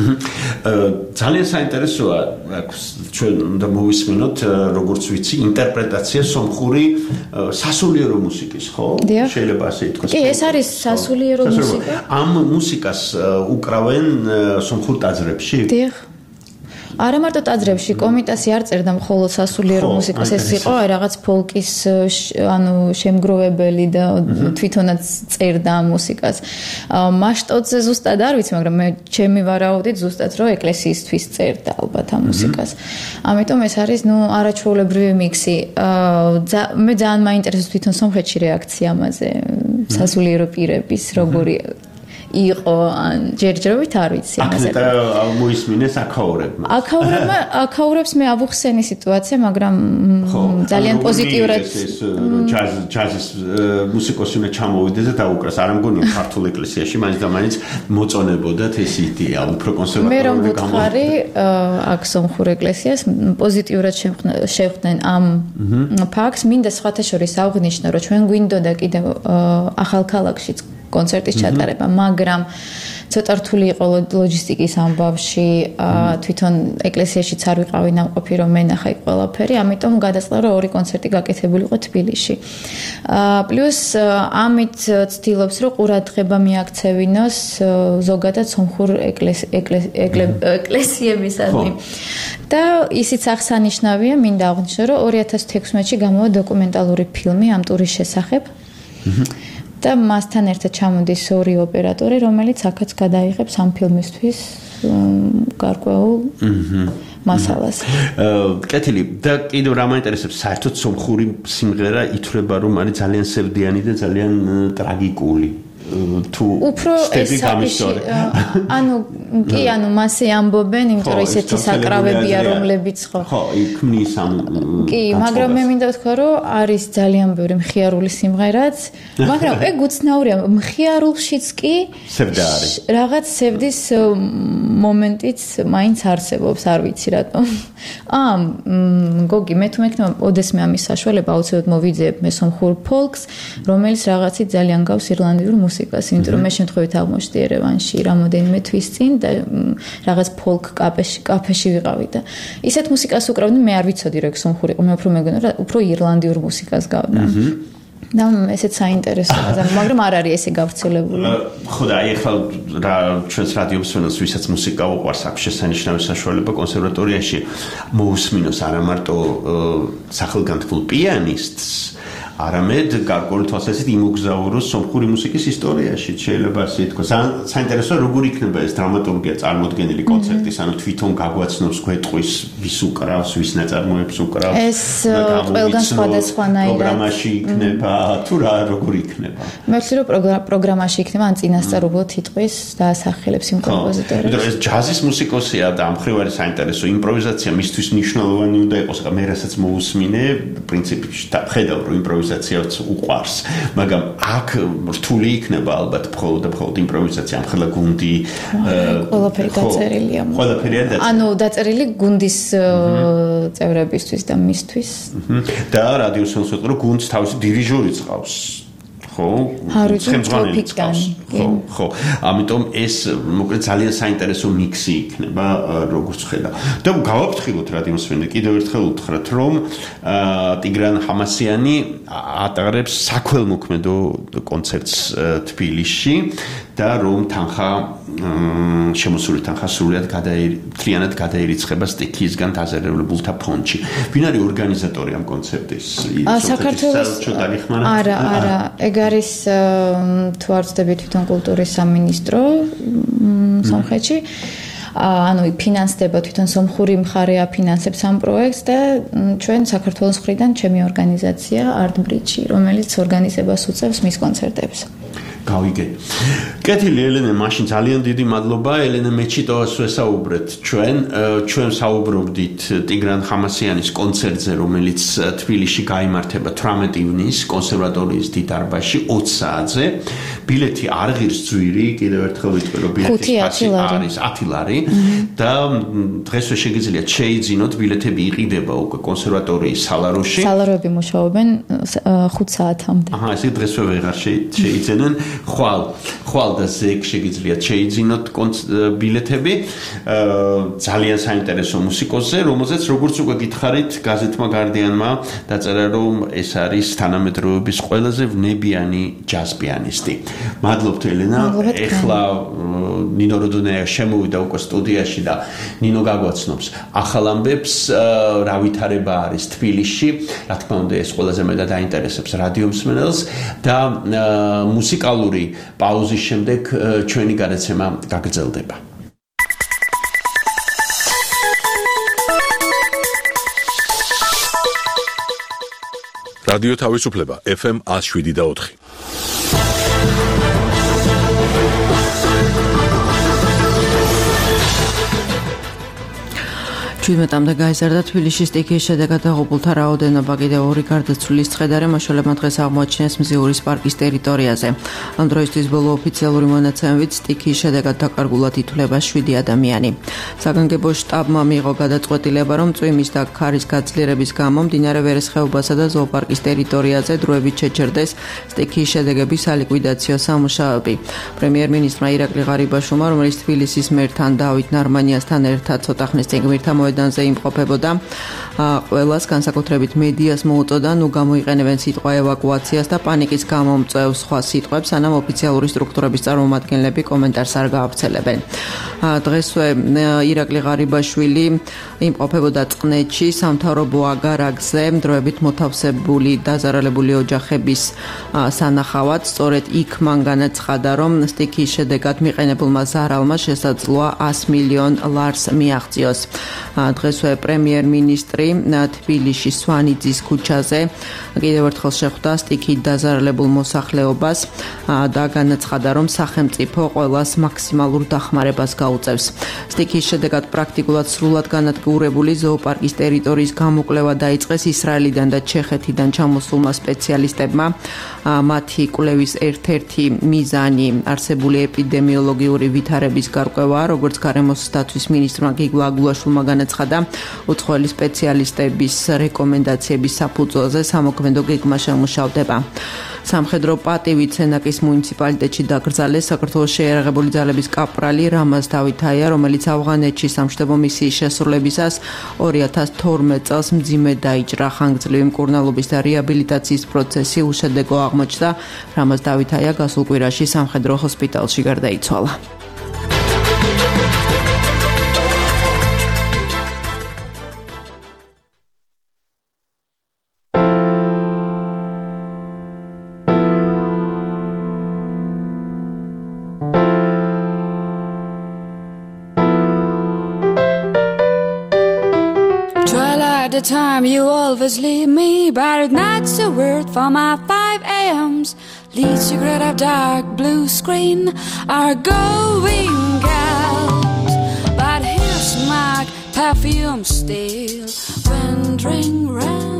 ძალიან საინტერესოა, ჩვენ უნდა მოვისმინოთ, როგორც ვიცი, ინტერპრეტაცია სომხური სასულიერო მუსიკის, ხო? შეიძლება ასე ითქვას. კი, ეს არის სასულიერო მუსიკა. ამ მუსიკას უკრავენ სომხურ ტაძრებში? დიახ. არა მარტო ტაძრებში, კომიტასი არ წერდა მხოლოდ სასულიერო მუსიკას, ეს იყო რაღაც ფოლკის ანუ შემგროვებელი და თვითონაც წერდა ამ მუსიკას. მასშტაბზე ზუსტად არ ვიცი, მაგრამ მე ჩემი ვარაუდით ზუსტად რომ ეკლესიისთვის წერდა ალბათ ამ მუსიკას. ამიტომ ეს არის, ნუ არაჩვეულებრივი მიქსი. მე ძალიან მაინტერესებს თვითონ სომხეთში რეაქცია ამაზე, სასულიერო პირების როგორი იყო ან ჯერჯერობით არ ვიცი ამაზე. აქ და მოისმინეს აქაურებმა. აქაურებმა აქაურებს მე ავუხსენი სიტუაცია, მაგრამ ძალიან პოზიტიურად ჯაზ ჯაზის მუსიკოსი უნდა ჩამოვიდეს და დაუკრას. არ მგონია ქართულ ეკლესიაში მაინც და მაინც მოწონებოდათ ეს იდეა, უფრო კონსერვატიული. მე რომ ვუთხარი აქ სომხურ ეკლესიას პოზიტიურად შევხვდნენ ამ ფაქტს, მინდა სხვათა შორის აღვნიშნო, რომ ჩვენ გვინდოდა კიდევ ახალ ქალაქშიც კონცერტის ჩატარება, მაგრამ ცოტა რთული იყო ლოჯისტიკის ამბავში, თვითონ ეკლესიაშიც არ ვიყავი ნამყოფი რომ მენახა ყველაფერი, ამიტომ გადაწყდა რომ ორი კონცერტი გაკეთებული იყო თბილისში. პლუს ამით ცდილობს რომ ყურადღება მიაქცევინოს ზოგადად სომხურ ეკლესიებისადმი. და ისიც აღსანიშნავია, მინდა აღვნიშნო რომ ორი ათას თექვსმეტში გამოვა დოკუმენტალური ფილმი ამ ტურის შესახებ. და მასთან ერთად ჩამოდის ორი ოპერატორი, რომელიც აქაც გადაიღებს ამ ფილმისთვის გარკვეულ მასალას. კეთილი, და კიდევ რა მაინტერესებს, საერთოდ სომხური სიმღერა ითვლება რომ არის ძალიან სევდიანი და ძალიან ტრაგიკული. თუ სტეპი გამისტორე. ანუ კი, ანუ მასე ამბობენ, იმიტომ რომ ისეთი საკრავებია, რომლებიც ხო. ხო, იქმნის ამ. კი, მაგრამ მე მინდა ვთქვა, რომ არის ძალიან ბევრი მხიარული სიმღერაც, მაგრამ ეგ უცნაურია, მხიარულშიც კი სევდა არის. რაღაც სევდის მომენტიც მაინც არსებობს, არ ვიცი რატომ. აა, გოგი, მე თუ მექნება ოდესმე ამის საშუალება, აუცილებლად მოვიძიებ მე სომხურ ფოლკს, რომელიც რაღაცით ძალიან გავს ირლანდიურ მუსიკას. იმიტომ რომ მე შემთხვევით აღმოჩნდი ერევანში რამოდენიმე თვის წინ და რაღაც ფოლკ კაფეში კაფეში ვიყავი და ისეთ მუსიკას უკრავდი, მე არ ვიცოდი რომ ეგ სომხური იყო, მე უფრო მეგონა რომ უფრო ირლანდიურ მუსიკას გავდა. და ესეც საინტერესოა, მაგრამ არ არის ესე გავრცელებული. ხო და აი ახლა რა ჩვენს რადიოს ვენოს ვისაც მუსიკა უყვარს, აქვს შესანიშნავი საშუალება კონსერვატორიაში მოусმინოს არა მარტო სახელგანთქმულ პიანისტს, არამედ გარკვეული თვალსაზრისით იმოგზაუროს სომხური მუსიკის ისტორიაში, შეიძლება ასე ითქვას. საინტერესოა როგორ იქნება ეს დრამატურგია წარმოდგენილი კონცერტის, ანუ თვითონ გაგვაცნობს გვეტყვის ვის უკრავს, ვის ნაწარმოებს უკრავს. ეს ყველგან სხვადასხვანაირად პროგრამაში იქნება, თუ რა როგორ იქნება. მე ვთვლი რომ პროგრამაში იქნება, ან წინასწარ უბრალოდ იტყვის და ასახელებს იმ კომპოზიტორებს. იმიტომ რომ ეს ჯაზის მუსიკოსია და ამ მხრივ არის საინტერესო იმპროვიზაცია მისთვის მნიშვნელოვანი უნდა იყოს, მე რასაც მოусმინე, პრინციპში ხედავ რომ იმპროვიზაციაც უყვარს, მაგრამ აქ რთული იქნება ალბათ მხოლოდ და მხოლოდ იმპროვიზაცია, ამხელა გუნდი ყველაფერი დაწერილია. ყველაფერი არის დაწერილი. ანუ დაწერილი გუნდის წევრებისთვის და მისთვის. და რადიოს ვთქვი რომ გუნდს თავისი დირიჟორი წყავს. ხო, ხელმძღვანელი წყავს. ხო, ხო. ამიტომ ეს მოკლედ ძალიან საინტერესო მიქსი იქნება, როგორც ხედავ. და გავაფრთხილოთ რადიოს ვენე, კიდევ ერთხელ უთხრათ, რომ ტიგრან ჰამასიანი ატარებს საქველმოქმედო კონცერტს თბილისში და რომ თანხა შემოსული თანხა სრულად გადაირიცხება გადაირიცხება სტიქიისგან დაზერებულთა ფონდში. ვინ არის ორგანიზატორი ამ კონცერტის? საქართველოს არა, არა, ეგ არის თუ არ ვცდები თვითონ კულტურის სამინისტრო სომხეთში. ანუ ფინანსდება თვითონ სომხური მხარე აფინანსებს ამ პროექტს და ჩვენ საქართველოს მხრიდან ჩემი ორგანიზაცია Art Bridge, რომელიც ორგანიზებას უწევს მის კონცერტებს. გავიგე. კეთილი ელენე, მაშინ ძალიან დიდი მადლობა. ელენე მეჩიტოვას ვესაუბრეთ ჩვენ. ჩვენ საუბრობდით ტიგრან ხამასიანის კონცერტზე, რომელიც თბილისში გაიმართება თვრამეტი ივნისს კონსერვატორიის დიდ დარბაზში ოცი საათზე. ბილეთი არ ღირს ძვირი, კიდევ ერთხელ ვიტყვი, რომ ბილეთის ფასი არის ათი ლარი და დღესვე შეგიძლიათ შეიძინოთ, ბილეთები იყიდება უკვე კონსერვატორიის სალაროში. სალაროები მუშაობენ ხუთ საათამდე. აჰა, ესე დღესვე ვეღარ შეიძენენ. ხვალ, ხვალ და ზეგ შეგიძლიათ შეიძინოთ ბილეთები ძალიან საინტერესო მუსიკოსზე, რომელზეც როგორც უკვე გითხარით, გაზეთმა Guardian-მა დაწერა, რომ ეს არის თანამედროვეობის ყველაზე ვნებიანი ჯაზ პიანისტი. მადლობთ ელენა. ეხლა ნინო როდონეა შემოვიდა უკვე სტუდიაში და ნინო გაგვაცნობს ახალ ამბებს, რა ვითარება არის თბილისში. რა თქმა უნდა, ეს ყველაზე მეტად დაინტერესებს რადიო მსმენელს და მუსიკალური პაუზის შემდეგ ჩვენი გადაცემა გაგრძელდება. რადიო თავისუფლება F M one oh seven და ოთხი. ჩვიდმეტამდე გაიზარდა თბილისში სტიქიის შედეგად დაღუპულთა რაოდენობა. კიდევ ორი გარდაცვლილის ცხედარი მაშველებმა დღეს აღმოაჩინეს მზიურის პარკის ტერიტორიაზე. ამ დროისთვის ბოლო ოფიციალური მონაცემებით სტიქიის შედეგად დაკარგულად ითვლება შვიდი ადამიანი. საგანგებო შტაბმა მიიღო გადაწყვეტილება, რომ წვიმის და ქარის გაძლიერების გამო მდინარე ვერეს ხეობასა და ზოოპარკის ტერიტორიაზე დროებით შეჩერდეს სტიქიის შედეგების სალიკვიდაციო სამუშაოები. პრემიერ-მინისტრმა ირაკლი ღარიბაშვილმა, რომელიც თბილისის მერთან დავით ნარმანიასთან ერთად ცოტა ხნის წინ გმირთა მოედანზე იმყოფებოდა, ყველას განსაკუთრებით მედიას მოუწოდა, ნუ გამოიყენებენ სიტყვა ევაკუაციას და პანიკის გამომწვევ სხვა სიტყვებს, სანამ ოფიციალური სტრუქტურების წარმომადგენლები კომენტარს არ გაავრცელებენ. დღესვე ირაკლი ღარიბაშვილი იმყოფებოდა წყნეთში, სამთავრობო აგარაკზე, დროებით მოთავსებული დაზარალებული ოჯახების სანახავად. სწორედ იქ მან განაცხადა, რომ სტიქიის შედეგად მიყენებულმა ზარალმა შესაძლოა one მილიონ ლარს მიაღწიოს. დღესვე პრემიერ-მინისტრი თბილისში სვანიძის ქუჩაზე კიდევ ერთხელ შეხვდა სტიქიით დაზარალებულ მოსახლეობას და განაცხადა, რომ სახელმწიფო ყველას მაქსიმალურ დახმარებას გაუწევს. სტიქიის შედეგად პრაქტიკულად სრულად განადგურებული ზოოპარკის ტერიტორიის გამოკვლევა დაიწყეს ისრაელიდან და ჩეხეთიდან ჩამოსულმა სპეციალისტებმა. მათი კვლევის ერთ-ერთი მიზანი არსებული ეპიდემიოლოგიური ვითარების გარკვევაა, როგორც გარემოს სტატუის მინისტრმა გიგლა აგულაშვილმა განაცხადა, უცხოელი სპეციალისტების რეკომენდაციების საფუძველზე სამოქმედო გეგმა შემუშავდება. სამხედრო პატივით სენაკის მუნიციპალიტეტში დაკრძალეს საქართველოს შეიარაღებული ძალების კაპრალი რამაზ დავითაია, რომელიც ავღანეთში სამშვიდობო მისიის შესრულებისას ორი ათას თორმეტ წელს მძიმედ დაიჭრა. ხანგრძლივი მკურნალობის და რეაბილიტაციის პროცესი უშედეგო აღმოჩნდა. რამაზ დავითაია გასულ კვირაში სამხედრო ჰოსპიტალში გარდაიცვალა. Time you always leave me, but not a word for my five a.m.s. Lead cigarette of dark blue screen are going out, but his mark perfume still wandering round.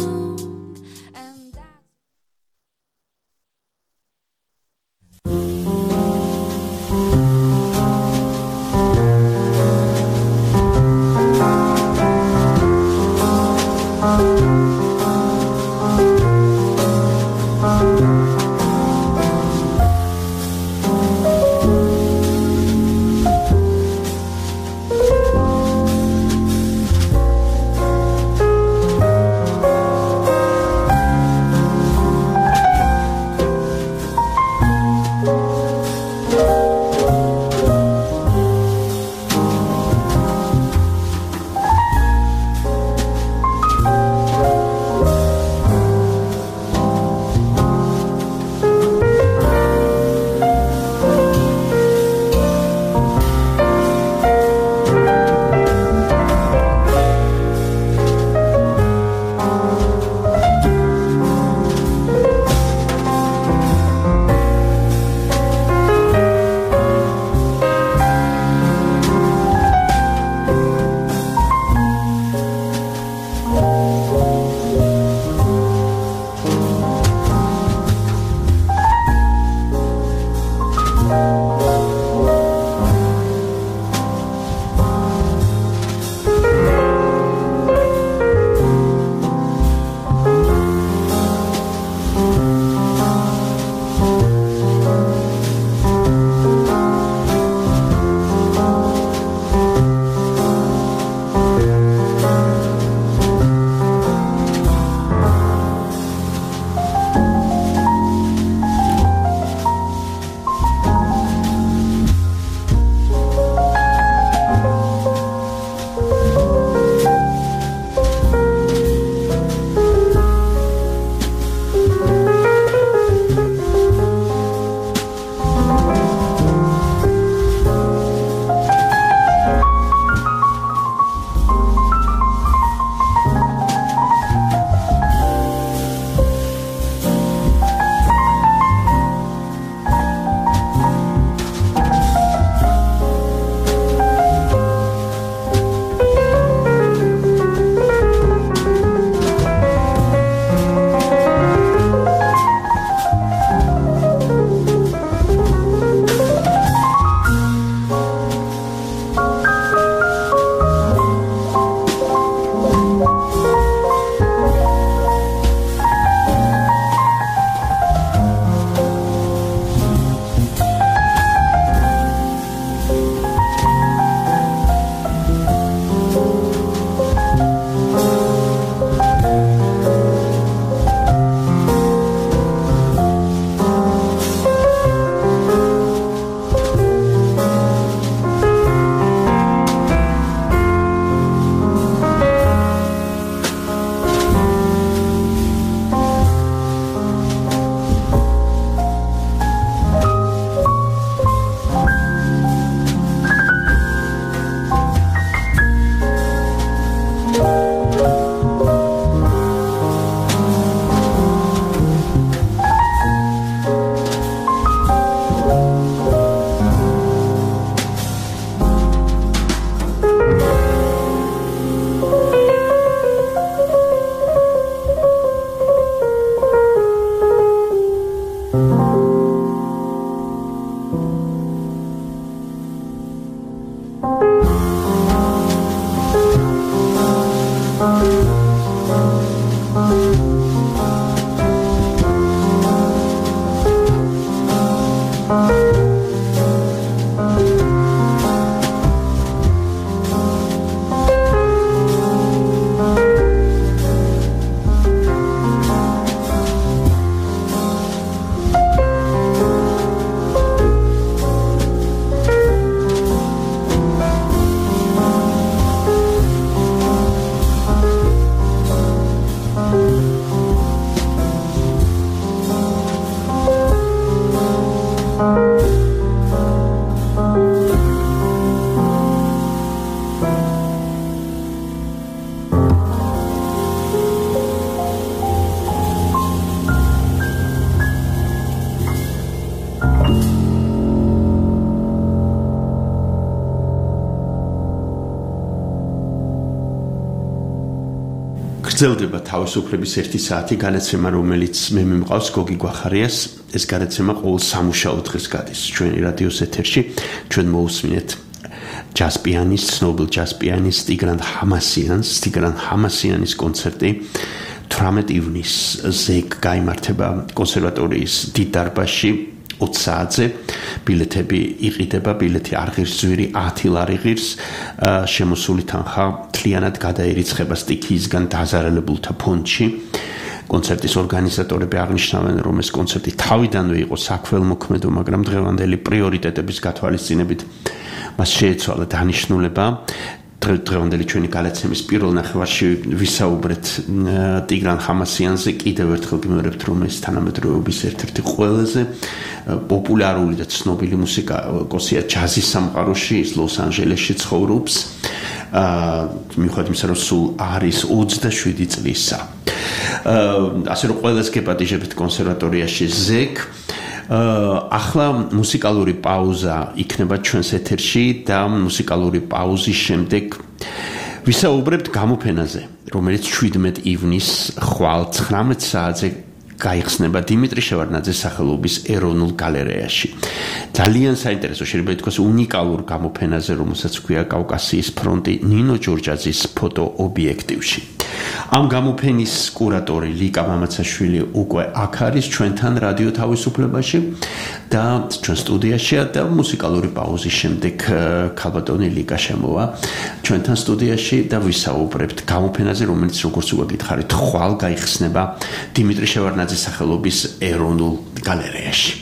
გრძელდება თავისუფლების ერთი საათი განაცემა, რომელიც მე მიმყავს გოგი გვახარიას. ეს განაცემა ყოველ სამუშაო დღეს გადის ჩვენი რადიოს ეთერში. ჩვენ მოусმინეთ ჯაზ პიანისტ, ცნობილ ჯაზ პიანისტ ტიგრან ჰამასიანს, ტიგრან ჰამასიანის კონცერტი თვრამეტ ივნისზე გაიმართება კონსერვატორიის დიდ დარბაზში ოცი საათზე. ბილეთები იყიდება, ბილეთი არ ღირს ძვირი, ათი ლარი ღირს, შემოსული თანხა მთლიანად გადაერიცხება სტიქიისგან დაზარალებულთა ფონდში. კონცერტის ორგანიზატორები აღნიშნავენ, რომ ეს კონცერტი თავიდანვე იყო საქველმოქმედო, მაგრამ დღევანდელი პრიორიტეტების გათვალისწინებით მას შეეცვალა დანიშნულება. დღევანდელი ჩვენი გადაცემის პირველ ნახევარში ვისაუბრეთ ტიგრან ჰამასიანზე. კიდევ ერთხელ გიმეორებთ, რომ ეს თანამედროვეობის ერთ-ერთი ყველაზე პოპულარული და ცნობილი მუსიკოსია ჯაზის სამყაროში, ის ლოს-ანჯელესში ცხოვრობს. მიუხედავად იმისა, რომ სულ არის ოცდაშვიდი წლისა. ასე რომ ყველას გეპატიჟებთ კონსერვატორიაში ზეკ. ახლა მუსიკალური პაუზა იქნება ჩვენს ეთერში და მუსიკალური პაუზის შემდეგ ვისაუბრებთ გამოფენაზე, რომელიც შვიდმეტ ივნისს ხვალ ცხრამეტ საათზე გაიხსნება დიმიტრი შევარდნაძის სახელობის ეროვნულ გალერეაში. ძალიან საინტერესო, შეიძლება ითქვას უნიკალურ გამოფენაზე, რომელსაც ჰქვია კავკასიის ფრონტი ნინო ჯორჯაძის ფოტო ობიექტივში. ამ გამოფენის კურატორი ლიკა მამაცაშვილი უკვე აქ არის ჩვენთან რადიო თავისუფლებაში და ჩვენ სტუდიაშია და მუსიკალური პაუზის შემდეგ ქალბატონი ლიკა შემოვა ჩვენთან სტუდიაში და ვისაუბრებთ გამოფენაზე, რომელიც როგორც უკვე გითხარით, ხვალ გაიხსნება დიმიტრი შევარდნაძის სახელობის ეროვნულ გალერეაში.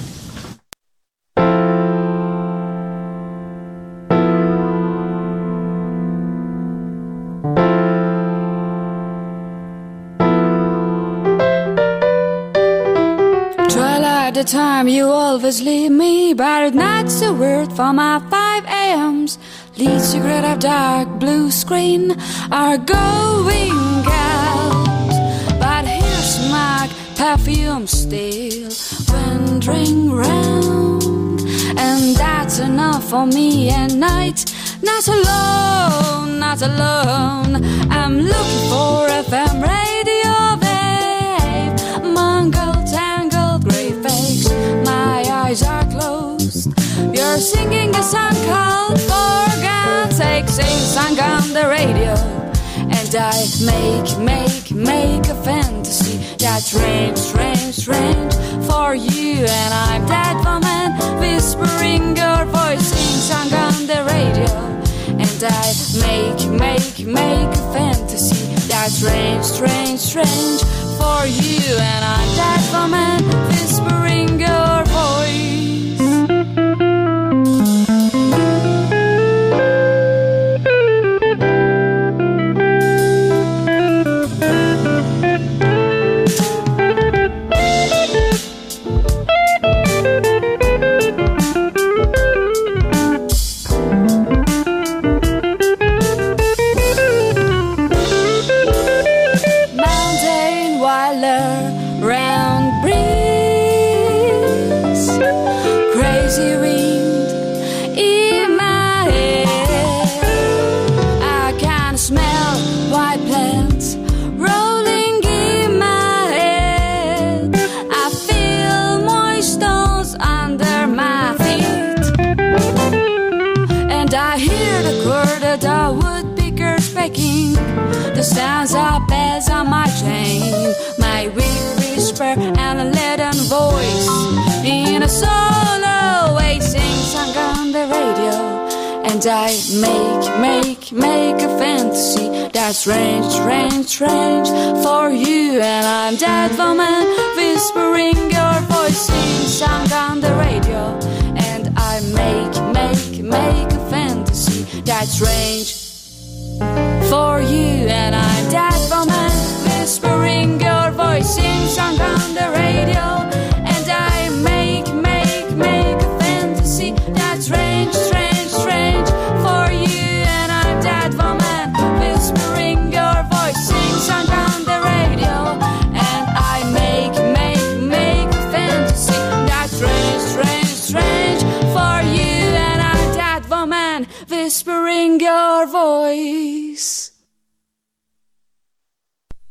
Time you always leave me, but that's a word for my five a.m.s. Lead cigarette of dark blue screen are going out, but here's my perfume still wandering round, and that's enough for me at night. Not alone, not alone. I'm looking for F M radio, babe. Mongol tangled grey face. My eyes are closed. You're singing a song called For God's Sake. Sing song on the radio, and I make, make, make a fantasy that's strange, strange, strange for you. And I'm that woman whispering your voice. Sing song on the radio, and I make, make, make a fantasy that's strange, strange, strange for you. And I'm that woman whispering your voice. The sounds are bells on my chain, my weak whisper and a leaden voice in a solo way. Sing song on the radio, and I make, make, make a fantasy that's strange, strange, strange for you. And I'm that woman whispering your voice. Sing song on the radio, and I make, make, make a fantasy that's strange for you. And I'm that woman whispering your voice. Sing song on the radio, and I make, make, make a fantasy that's strange, strange, strange for you. And I'm that woman whispering your voice. Sing song on the radio, and I make, make, make a fantasy that's strange, strange, strange for you. And I'm that woman whispering your voice.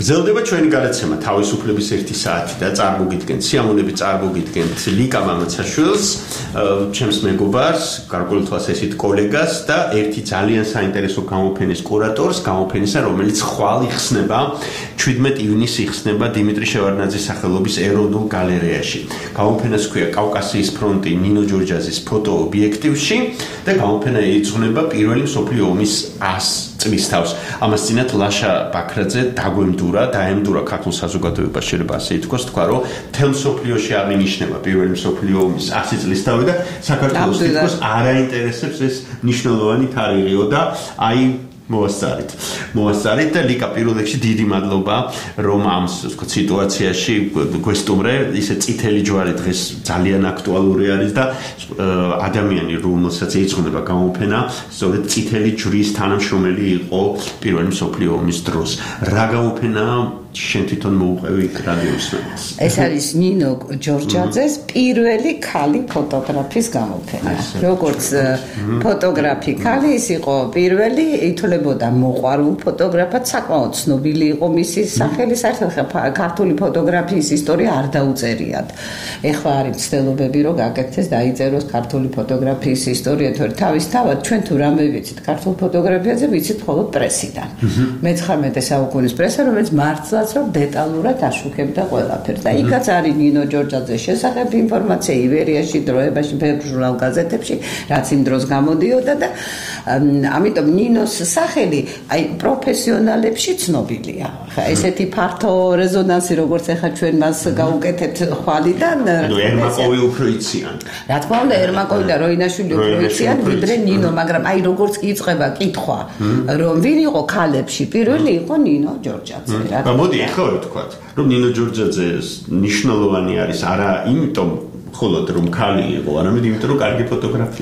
გრძელდება ჩვენი გადაცემა თავისუფლების ერთი საათი და წარმოგიდგენთ სიამოვნებით წარმოგიდგენთ ლიკა მამაცაშვილს, ჩემს მეგობარს, გარკვეულ თვალსაჩინო კოლეგას და ერთი ძალიან საინტერესო გამოფენის კურატორს, გამოფენისა, რომელიც ხვალ იხსნება შვიდმეტი ივნისი იხსნება დიმიტრი შევარდნაძის სახელობის ეროვნულ გალერეაში. გამოფენას ქვია კავკასიის ფრონტი ნინო ჯორჯაძის ფოტო ობიექტივში და გამოფენა ეძღვნება პირველი მსოფლიო ომის ას წლის თავს. ამას წინათ ლაშა ბაქრაძე დაგვემდურა, დაემდურა ქართულ საზოგადოებას, შეიძლება ასე ითქვას, თქვა, რომ მთელ მსოფლიოში აღინიშნება პირველი მსოფლიო ომის ასი წლის თავი და საქართველოს თითქოს არ აინტერესებს ეს მნიშვნელოვანი თარიღიო და აი მოასწარით. მოასწარით და ლიკა პირველ რიგში დიდი მადლობა, რომ ამ ვთქვათ სიტუაციაში გვესტუმრე, ისე წითელი ჯვარი დღეს ძალიან აქტუალური არის და ადამიანი, რომელსაც ეძღვნება გამოფენა, სწორედ წითელი ჯვრის თანამშრომელი იყო პირველი მსოფლიო ომის დროს. რა გამოფენაა შენ თვითონ მოუყევი რადიოსმენს? ეს არის ნინო ჯორჯაძეს პირველი ქალი ფოტოგრაფის გამოფენა. როგორც ფოტოგრაფი ქალი, ის იყო პირველი, ითვლებოდა მოყვარულ ფოტოგრაფად, საკმაოდ ცნობილი იყო მისი სახელი, საერთოდ ქართული ფოტოგრაფიის ისტორია არ დაუწერიათ. ეხლა არის ცდილობები, რომ გაკეთდეს, დაიწეროს ქართული ფოტოგრაფიის ისტორია, თორე თავისთავად ჩვენ თუ რამე ვიცით ქართულ ფოტოგრაფიაზე, ვიცით მხოლოდ პრესიდან. მეცხრამეტე საუკუნის პრესა, რომელიც მართლა რომ დეტალურად აშუქებდა ყველაფერს და იქაც არის ნინო ჯორჯაძეს შესახებ ინფორმაცია ივერიაში დროებაში ბევრ ჟურნალ გაზეთებში რაც იმ დროს გამოდიოდა და ამიტომ ნინოს სახელი აი პროფესიონალებში ცნობილია. ხა ესეთი ფართო რეზონანსი როგორც ახლა ჩვენ მას გავუკეთებთ ხვალიდან ნუ ერმაკოვი უფრო იციან. რა თქმა უნდა ერმაკოვი და როინაშვილი უფრო იციან ვიდრე ნინო, მაგრამ აი როგორც კი იწყება კითხვა რომ ვინ იყო ქალებში, პირველი იყო ნინო ჯორჯაძე. რა მოდი ახლა ვთქვათ, რომ ნინო ჯორჯაძე მნიშვნელოვანი არის არა იმიტომ ხოლოდ რომ ქალი იყო, არამედ იმიტომ რომ კარგი ფოტოგრაფია.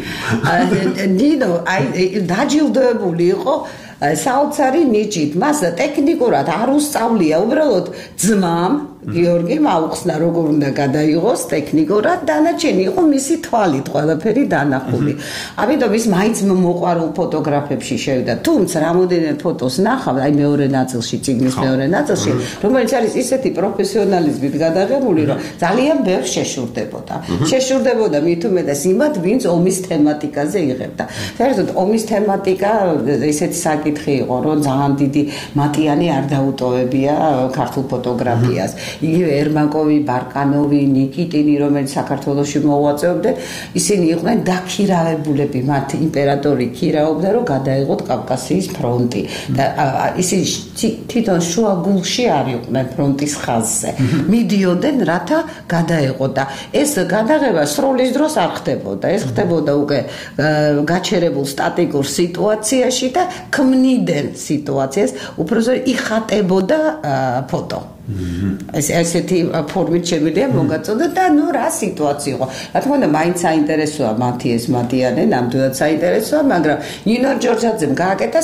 ნინო აი დაჯილდოებული იყო საოცარი ნიჭით, მას ტექნიკურად არ უსწავლია, უბრალოდ ძმამ გიორგიმ აუხსნა როგორ უნდა გადაიღოს ტექნიკურად, დანარჩენი იყო მისი თვალით ყველაფერი დანახული. ამიტომ ის მაინც მოყვარულ ფოტოგრაფებში შევიდა. თუმცა რამოდენიმე ფოტოს ნახავ, აი მეორე ნაწილში, წიგნის მეორე ნაწილში, რომელიც არის ისეთი პროფესიონალიზმით გადაღებული, რომ ძალიან ბევრ შეშურდებოდა. შეშურდებოდა მით უმეტეს იმათ, ვინც ომის თემატიკაზე იღებდა. საერთოდ ომის თემატიკა ისეთი საკითხი იყო, რომ ძალიან დიდი მატიანი არ დაუტოვებია ქართულ ფოტოგრაფიას. იგივე ერმაკოვი, ბარკანოვი, ნიკიტინი, რომელიც საქართველოში მოღვაწეობდნენ, ისინი იყვნენ დაქირავებულები, მათ იმპერატორი ქირაობდა, რომ გადაეღოთ კავკასიის ფრონტი და ისინი თვითონ შუა გულში არ იყვნენ ფრონტის ხაზზე. მიდიოდნენ, რათა გადაეღოთ და ეს გადაღება სროლის დროს არ ხდებოდა. ეს ხდებოდა უკვე გაჩერებულ სტატიკურ სიტუაციაში და ქმნიდნენ სიტუაციას, უბრალოდ იხატებოდა ფოტო. ეს ესეთი ფორმით შემიძლია მოგაწოდოთ და ნუ რა სიტუაცია იყო. რა თქმა უნდა, მაინც საინტერესოა მათი ეს მატიანე, ნამდვილად საინტერესოა, მაგრამ ნინო ჯორჯაძემ გააკეთა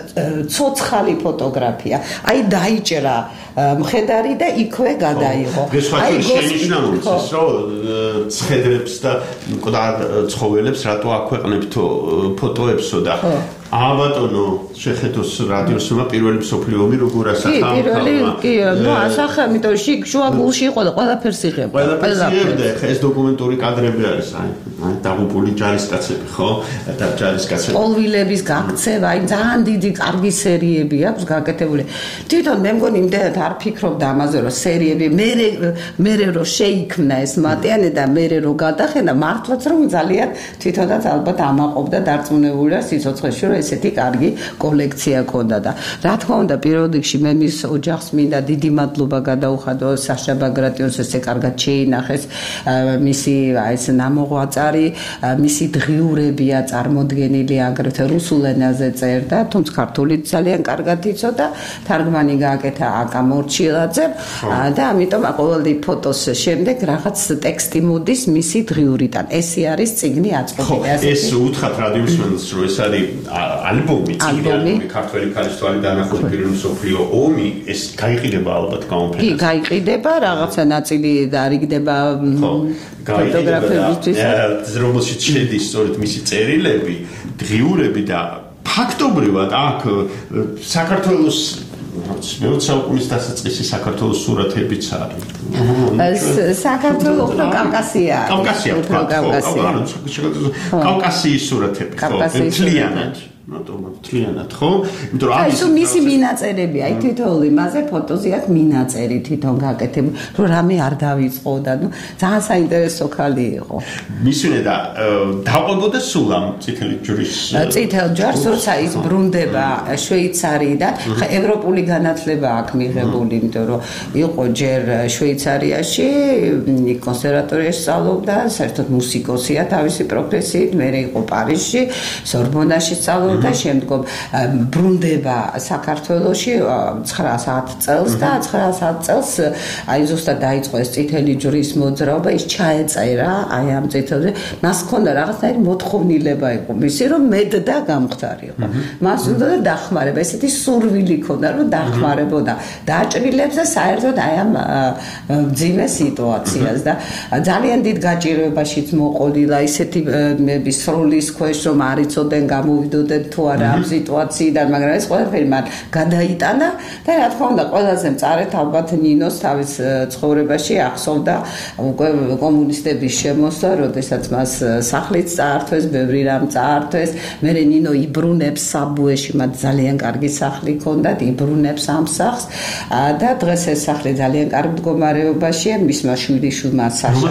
ცოცხალი ფოტოგრაფია. აი დაიჭრა მხედარი და იქვე გადაიღო. აი შენიშნავთ ის, რომ ცხედრებს და მკვდარ ცხოველებს რატო აქვეყნებთ ფოტოებსო და აბატონო შეხედოს რადიოსმა პირველი მსოფლიო ომი როგორ ასახა? კი, პირველი კი, ნუ ასახა, იმიტომ რომ შუა გულში იყო და ყველაფერს იღებდა. ყველაფერს იღებდა, ხა ეს დოკუმენტური კადრები არის, აი, დაღუპული ჯარისკაცები, ხო? და ჯარისკაცები. პოლვილების გაქცევა, აი ძალიან დიდი კარგი სერიები აქვს გაკეთებული. თვითონ მე მგონი იმდენად არ ფიქრობდა ამაზე, რომ სერიები მე მე რო შეიქმნა ეს მატიანე და მე რო გადახენა, მართლაც რომ ძალიან თვითონაც ალბათ ამაყობდა დარწმუნებული რა სიცოცხლეში რომ ესეთი კარგი კოლექცია ქონდა და რა თქმა უნდა პირველ რიგში მე მის ოჯახს მინდა დიდი მადლობა გადაუხადო საშა ბაგრატიონს ესე კარგად შეინახეს მისი ეს ნამოღვაწარი მისი დღიურებია წარმოდგენილი აგრეთვე რუსულ ენაზე წერდა თუმცა ქართულით ძალიან კარგად იცოდა თარგმანი გააკეთა აკა მორჩილაძემ და ამიტომ ყოველი ფოტოს შემდეგ რაღაც ტექსტი მოდის მისი დღიურიდან ესე არის წიგნი აწყობილი ასე ეს უთხრათ რადიოსმენს რომ ეს არის ალბომი წიგნი ქართველი ქალის თვალი დანახული პირველი მსოფლიო ომი ეს გაიყიდება ალბათ გამოფენას კი გაიყიდება რაღაცა ნაწილი დარიგდება ფოტოგრაფებისთვის რომელშიც შედის სწორედ მისი წერილები დღიურები და ფაქტობრივად აქ საქართველოს მეოცე საუკუნის დასაწყისი საქართველოს სურათებიც არის. საქართველოს უფრო კავკასია. კავკასია, კავკასიის სურათები, ხო, მთლიანად. ნატურალურად თლიანად, ხო? იმიტომ რომ ამის მისი მინაწერები, აი თითოეული მასე ფოტოზე აქვს მინაწერი თვითონ გაკეთებული, რომ რამე არ დავიწყო და ნუ ძალიან საინტერესო ხალი იყო. მისვენე და დაყვებოდა სულ ამ წითელი ჯვრის წითელ ჯვარს, როცა ის ბრუნდება შვეიცარიიდან, ხა ევროპული განათლება აქვს მიღებული, იმიტომ რომ იყო ჯერ შვეიცარიაში, კონსერვატორიაში სწავლობდა, საერთოდ მუსიკოსია თავისი პროფესიით, მერე იყო პარიზში, სორბონაში სწავლობდა და შემდგომ ბრუნდება საქართველოში ცხრა საათ წელს და ცხრა საათ წელს აი ზუსტად დაიწყო ეს წითელი ჯვრის მოძრაობა, ის ჩაეწერა აი ამ წითელზე, მას ჰქონდა რაღაცნაირი მოთხოვნილება იყო მისი, რომ მედდა გამختارიყო. მას უნდა დახმარება, ესეთი სურვილი ჰქონდა, რომ დახმარებოდა დაჭრილებს და საერთოდ აი ამ მძიმე სიტუაციას და ძალიან დიდ გაჭირვებაშიც მოყოლილა ისეთი სროლის ქვეშ, რომ არ იცოდნენ გამოვიდოდნენ თუ არა ამ სიტუაციიდან, მაგრამ ეს ყველაფერი მან გადაიტანა და რა თქმა უნდა ყველაზე მწარედ ალბათ ნინოს თავის ცხოვრებაში ახსოვდა უკვე კომუნისტების შემოსვლა, როდესაც მას სახლიც წაართვეს, ბევრი რამ წაართვეს, მერე ნინო იბრუნებს საბუეში, მათ ძალიან კარგი სახლი ჰქონდათ, იბრუნებს ამ სახლს და დღეს ეს სახლი ძალიან კარგ მდგომარეობაშია, მისმა შვილიშვილმა საშა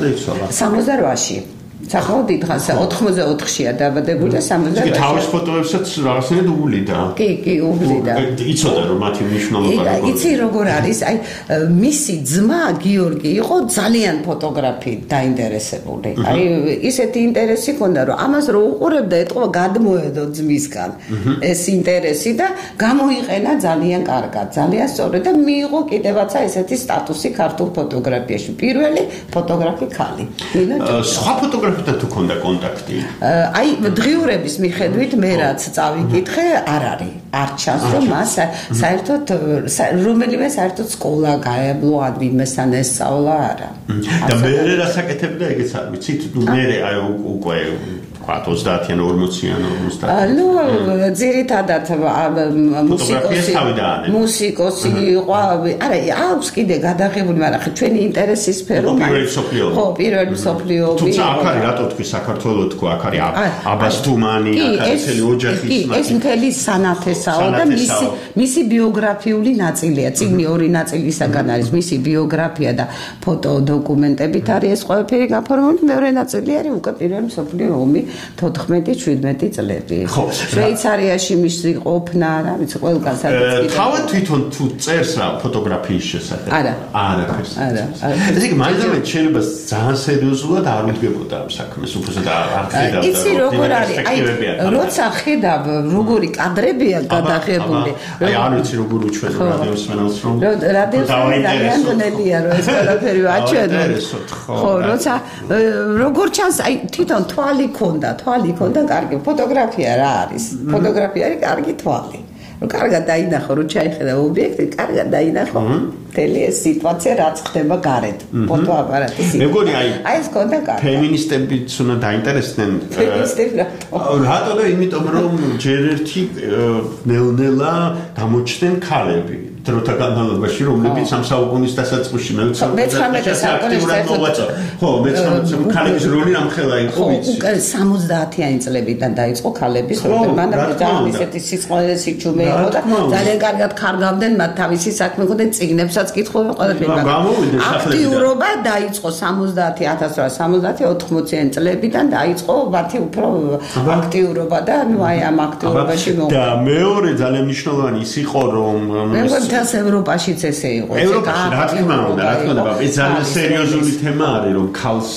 სამოცდაოთხში საკმაოდ დიდხანს ოთხმოცდაოთხშია დაბადებული და სამოცდაოთხში. კი, თავის ფოტოებსაც რაღაცნაირად უვლიდა. კი, კი, უვლიდა. იცოდა რომ მათი მნიშვნელობა როგორია. იცი როგორ არის? აი მისი ძმა გიორგი იყო ძალიან ფოტოგრაფიით დაინტერესებული. აი ისეთი ინტერესი ჰქონდა რომ ამას რო უყურებდა, ეთქვა გადმოედო ძმისგან ეს ინტერესი და გამოიყენა ძალიან კარგად, ძალიან სწორად და მიიღო კიდევაცა ესეთი სტატუსი ქართულ ფოტოგრაფიაში. პირველი ფოტოგრაფი ქალი. სხვა ფოტოგრაფი და თუ ქონდა კონტაქტი? აი დღიურების მიხედვით მე რაც წავიკითხე, არ არის. არ ჩანს რომ მას საერთოდ რომელიმე საერთოდ სკოლა გაეებლო, ან ვინმესთან ესწავლა არა. და მე რასაკეთებდა ეგეც არ ვიცით, ნუ მე აი უკვე ოცდაათიან ორმოციან ორმოცდაათი. ნუ ძირითადად მუსიკოსი მუსიკოსი იყო, არა აქვს კიდე გადაღებული, მაგრამ ჩვენი ინტერესის სფერო პირველი მსოფლიო. ხო, პირველი მსოფლიო. თუმცა აქ არის რატო თქვი საქართველოს თქვა, აქ არის აბას თუმანი, აქ არის მთელი ოჯახის კი, ეს მთელი სანათესაო და მისი მისი ბიოგრაფიული ნაწილია. წიგნი ორი ნაწილისაგან არის, მისი ბიოგრაფია და ფოტო დოკუმენტებით არის ეს ყველაფერი გაფორმებული, მეორე ნაწილი არის უკვე პირველი მსოფლიო ომი თოთხმეტი შვიდმეტი წლები. ხო, შვეიცარიაში მისი ყოფნა, რა ვიცი, ყველგან სადაც. თავად თვითონ თუ წერს რა ფოტოგრაფიის შესახებ? არა. არაფერს. არა. ესე იგი მაინც შეიძლება ძალიან სერიოზულად არ უდგებოდა ამ საქმეს, უბრალოდ არ ხედავდა. იცი როგორ არის? აი, როცა ხედავ როგორი კადრებია გადაღებული. აი, არ ვიცი როგორ უჩვენო რადიოს მენელს რომ. რადიოს ძალიან გონებია რომ ეს ყველაფერი აჩვენო. ხო, როცა როგორ ჩანს, აი თვითონ თვალი ქონდა, თვალი ქონდა კარგი. ფოტოგრაფია რა არის? ფოტოგრაფია არის კარგი თვალი. რომ კარგად დაინახო, რომ ჩაიხედა ობიექტი, კარგად დაინახო. მთელი ეს სიტუაცია რაც ხდება გარეთ, ფოტოაპარატის. მეგონი აი, აი ეს ქონდა კარგი. ფემინისტებიც უნდა დაინტერესდნენ. ფემინისტები რატო? რატო და იმიტომ რომ ჯერ ერთი ნელ-ნელა გამოჩნდნენ ქალები. დროთა განმავლობაში, რომლებიც ამ საუკუნის დასაწყისში მეცხრამეტე საუკუნის ხო, მეცხრამეტე ქალების როლი ამხელა იყო, ვიცი. უკვე სამოცდაათიანი წლებიდან დაიწყო ქალების როლი. მანამდე ძალიან ისეთი სიწყვალე სიჩუმე იყო და ძალიან კარგად ხარგავდნენ მათ თავისი საქმე ხო და წიგნებსაც კითხულობენ ყველაფერი. აქტიურობა დაიწყო სამოცდაათი ათას რვაასა სამოცდაათი ოთხმოციანი წლებიდან დაიწყო მათი უფრო აქტიურობა და ნუ აი ამ აქტიურობაში მოხდა. და მეორე ძალიან მნიშვნელოვანი ის იყო რომ მთელს ევროპაშიც ესე იყო. ევროპაში რა თქმა უნდა, რა თქმა უნდა, ეს ძალიან სერიოზული თემა არის, რომ ქალს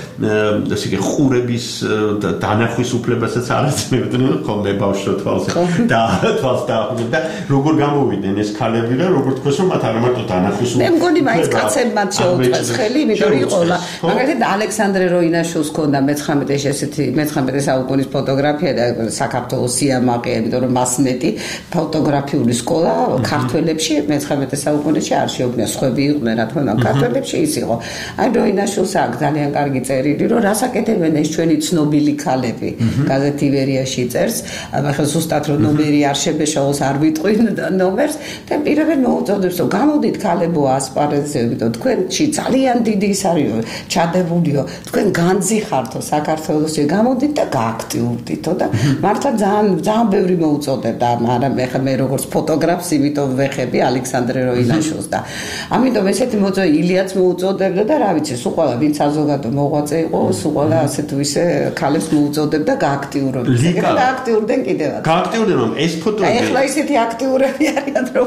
ესე იგი ხურების დანახვის უფლებასაც არ ეცნებოდნენ ხოლმე ბავშვ თვალს და თვალს დაახვდნენ და როგორ გამოვიდნენ ეს ქალები და როგორ თქოს რომ მათ არ მარტო დანახვის უფლება. მე მგონი მაინც კაცებმაც შეუწყეს ხელი, იმიტომ რომ იყო მაგალითად ალექსანდრე როინაშვილს ჰქონდა მეცხრამეტეში ესეთი მეცხრამეტე საუკუნის ფოტოგრაფია და საქართველოს სიამაყე, იმიტომ რომ მას მეტი ფოტოგრაფიული სკოლა ქართველ მეცხრამეტე საუკუნეში არ შეუგნია, სხვები იყვნენ, რა თქმა უნდა, ქართველებში ის იყო. აი როინაშვილს აქვს ძალიან კარგი წერი წერილი, რომ რასაკეთებენ ეს ჩვენი ცნობილი ქალები. გაზეთი ივერიაში წერს, ახლა ზუსტად რომ ნომერი არ შებეშაოს, არ ვიტყვი ნომერს, და პირობენ მოუწოდებს, რომ გამოდით ქალებო ასპარეზებითო, თქვენში ძალიან დიდი ის არის ჩადებულიო, თქვენ განძი ხართო საქართველოსში, გამოდით და გააქტიურდითო და მართლა ძალიან ძალიან ბევრი მოუწოდებდა, მაგრამ ეხლა მე როგორც ფოტოგრაფს იმიტომ ვეხები ალექსანდრე როილაშოს და ამიტომ ესეთი მოწო ილიაც მოუწოდებდა და რა ვიცი, სულ ყველა ვინც საზოგადო მოღვაწე იყო, სულ ყველა ასე თუ ისე ქალებს მოუწოდებდა გააქტიურობდეს. ეგრე გააქტიურდნენ კიდევაც. გააქტიურდნენ, რომ ეს ფოტოები ეხლა ისეთი აქტიურები არიან, რომ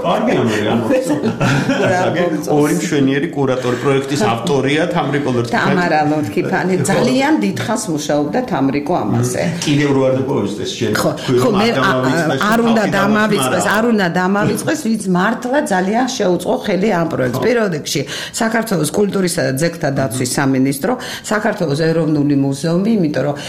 ორი მშვენიერი კურატორი, პროექტის ავტორია თამრიკო ლორთქიფანი. თამარა ლორთქიფანი ძალიან დიდხანს მუშაობდა თამრიკო ამაზე. კიდევ რო არ დაგოვიწყდეს შენ. ხო, მე არ უნდა დამავიწყდეს, არ უნდა დამავიწყდეს, ვინც მართლა ძალიან შეუწყო ხელი ამ პროექტს. პირველ რიგში საქართველოს კულტურისა და ძეგლთა დაცვის სამინისტრო, საქართველოს ეროვნული მუზეუმი, იმიტომ რომ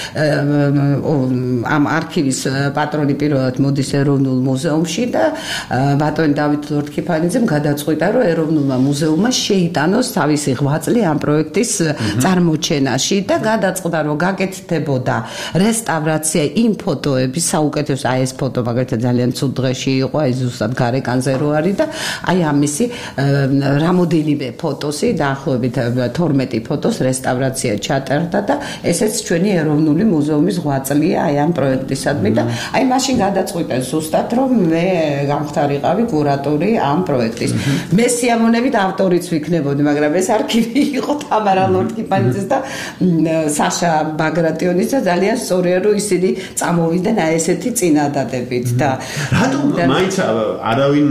ამ არქივის პატრონი პირველად მოდის ეროვნულ მუზეუმში და ბატონი დავით ლორთქიფანიძემ გადაწყვიტა, რომ ეროვნულმა მუზეუმმა შეიტანოს თავისი ღვაწლი ამ პროექტის წარმოჩენაში და გადაწყდა, რომ გაკეთდებოდა რესტავრაცია იმ ფოტოების, საუკეთესო აი ეს ფოტო მაგალითად ძალიან ცუდ დღეში იყო, აი ზუსტად გარეკანზე რო არის და აი ამისი რამოდენიმე ფოტოსი, დაახლოებით თორმეტი ფოტოს რესტავრაცია ჩატარდა და ესეც ჩვენი ეროვნული მუზეუმის ღვაწლია აი ამ პროექტისადმი და აი მაშინ გადაწყვიტა ზუსტად, რომ მე გამხდარიყავი კურატორი ამ პროექტის. მე სიამოვნებით ავტორიც ვიქნებოდი, მაგრამ ეს არქივი იყო თამარა ლორთქიფანიძეს და საშა ბაგრატიონის და ძალიან სწორია, რომ ისინი წამოვიდნენ აი ესეთი წინადადებით და რატომ მაინც არავინ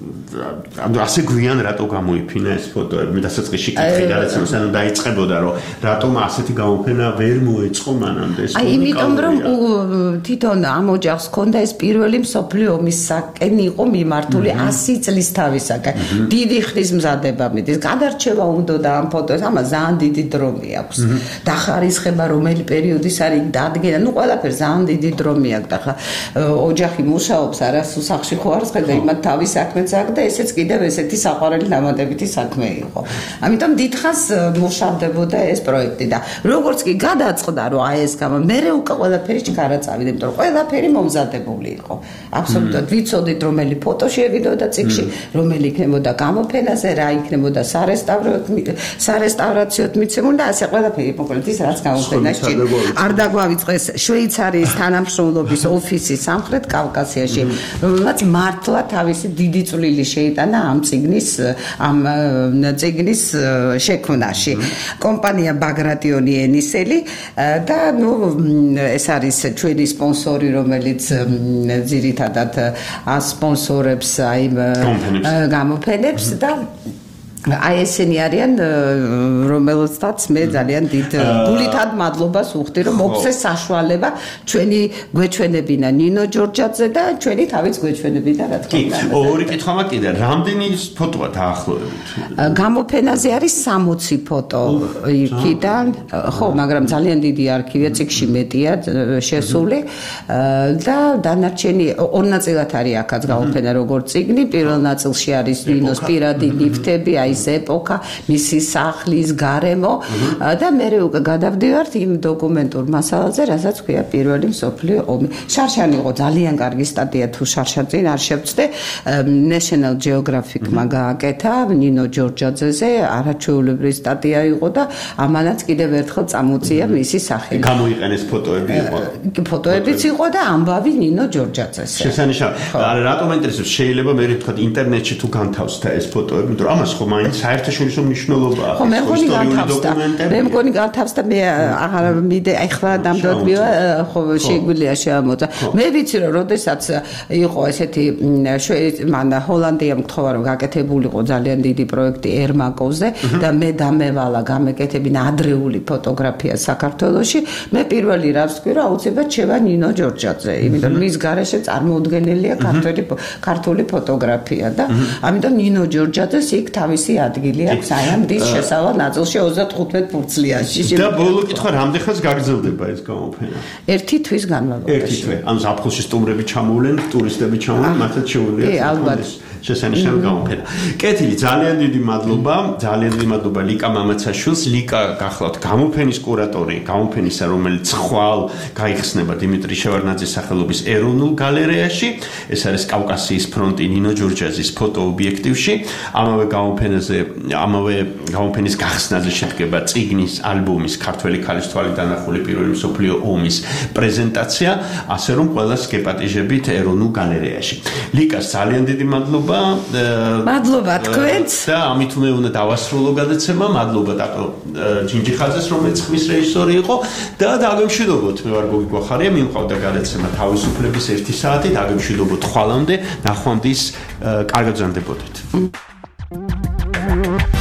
ასე გვიან რატო გამოიფინა ეს ფოტოები? მე დასაწყისში კითხე და რაც მოსანო დაიწყებოდა, რომ რატომ ასეთი გამოფენა ვერ მოეწყო მანამდე ეს აი იმიტომ რომ თვითონ ამ ოჯახს ჰქონდა ეს პირველი მსოფლიო ომის საკენი იყო მიმართული ასი წლის თავისაკენ. დიდი ხნის მზადება მიდის, გადარჩევა უნდა ამ ფოტოს, ამას ძალიან დიდი დრო მიაქვს. დახარისხება რომელი პერიოდის არის დადგენა, ნუ ყველაფერს ძალიან დიდი დრო მიაქვს და ხა ოჯახი მუშაობს, არასუ სახში ხო არის ხედა იმათ თავის საქმეც აქვს და ესეც კიდევ ესეთი საყვარელი დამატებითი საქმე იყო. ამიტომ დიდხანს მუშავდებოდა ეს პროექტი და როგორც კი გადაწყდა, რომ აი ეს გამა მერე უკვე ყველაფერი ჩქარა წავიდა, იმიტომ რომ ყველაფერი მომზადებული იყო. აბსოლუტურად ვიცოდით რომელი ფოტო შევიდოდა წიგნში, რომელი იქნებოდა გამოფენაზე, რა იქნებოდა სარესტავრაციოდ მიცემული და ასე ყველაფერი მოკლედ ის რაც გამოფენაში არ დაგვავიწყეს შვეიცარიის თანამშრომლობის ოფისი სამხრეთ კავკასიაში, რომელმაც მართლა თავისი დიდი წვლილი შეიტანა ამ წიგნის ამ წიგნის შექმნაში. კომპანია ბაგრატიონი ენისელი და ნუ ეს არის ჩვენი სპონსორი, რომელიც ძირითადად ასპონსორებს აი გამოფენებს და აი ესენი არიან, რომელთაც მე ძალიან დიდ გულითად მადლობას ვუხდი, რომ მოგცეს საშუალება ჩვენი გვეჩვენებინა ნინო ჯორჯაძე და ჩვენი თავის გვეჩვენებინა რა თქმა უნდა. ორი კითხვა მაქვს კიდე, რამდენი ფოტოა დაახლოებით? გამოფენაზე არის სამოცი ფოტო იქიდან, ხო, მაგრამ ძალიან დიდი არქივია, წიგნში მეტია შესული და დანარჩენი ორ ნაწილად არის აქაც გამოფენა როგორც წიგნი, პირველ ნაწილში არის ნინოს პირადი ლიფტები, აი ეს ეპოქა, მისი სახლის გარემო და მე უკვე გადავდივართ იმ დოკუმენტურ მასალაზე, რასაც ქვია პირველი მსოფლიო ომი. შარშანი იყო ძალიან კარგი სტატია, თუ შარშანწინ არ შევწდე, National Geographic-მა გააკეთა ნინო ჯორჯაძეზე, არაჩვეულებრივი სტატია იყო და ამანაც კიდევ ერთხელ წამოწია მისი სახელი. გამოიყენეს ფოტოები იყო. ფოტოებიც იყო და ამბავი ნინო ჯორჯაძეზე. შესანიშნავი. რატომ ინტერესებს? შეიძლება მე ვთქვა ინტერნეტში თუ განთავსდა ეს ფოტოები, იმიტომ რომ ამას ხო მაინც საერთაშორისო მნიშვნელობაა. ხო, მე მგონი განთავსდა. მე მგონი განთავსდა, მე აღარ მიდე, ახლა ნამდვილად მივა, ხო შეგვიძლია შეამოწა. მე ვიცი რომ როდესაც იყო ესეთი მან ჰოლანდიამ გთხოვა რომ გაკეთებულიყო ძალიან დიდი პროექტი ერმაკოვზე და მე დამევალა გამეკეთებინა ადრეული ფოტოგრაფია საქართველოში, მე პირველი რაც ვთქვი რომ აუცილებლად შევა ნინო ჯორჯაძე, იმიტომ რომ მის გარეშე წარმოუდგენელია ქართული ქართული ფოტოგრაფია და ამიტომ ნინო ჯორჯაძეს იქ თავის უმაღლესი ადგილი აქვს აი ამ დის შესავალ ნაწილში ოცდათხუთმეტ ფურცლიაში. და ბოლო კითხვა, რამდენ ხანს გაგრძელდება ეს გამოფენა? ერთი თვის განმავლობაში. ერთი თვე. ანუ ზაფხულში სტუმრები ჩამოვლენ, ტურისტები ჩამოვლენ, მათაც შეუძლიათ. კი, ალბათ. შესანიშნავი გამოფენა. კეთილი, ძალიან დიდი მადლობა, ძალიან დიდი მადლობა ლიკა მამაცაშვილს. ლიკა გახლავთ გამოფენის კურატორი, გამოფენისა, რომელიც ხვალ გაიხსნება დიმიტრი შევარდნაძის სახელობის ეროვნულ გალერეაში. ეს არის კავკასიის ფრონტი ნინო ჯურჯაძის ფოტოობიექტივში. ამავე გამოფენაზე, ამავე გამოფენის გახსნაზე შედგება წიგნის ალბომის ქართველი ქალის თვალი დანახული პირველი მსოფლიო ომის პრეზენტაცია, ასე რომ ყველას გეპატიჟებით ეროვნულ გალერეაში. ლიკას ძალიან დიდი მადლობა. მადლობა თქვენს და ამით მე უნდა დავასრულო გადაცემა. მადლობა დაკო ჯინჯიხაძეს, რომელიც ხმის რეჟისორი იყო და დაგემშვიდობოთ. მე ვარ გოგი გვახარია, მიმყავდა გადაცემა თავისუფლების ერთი საათი. დაგემშვიდობოთ ხვალამდე, ნახვამდის კარგად გრძანდებოდეთ.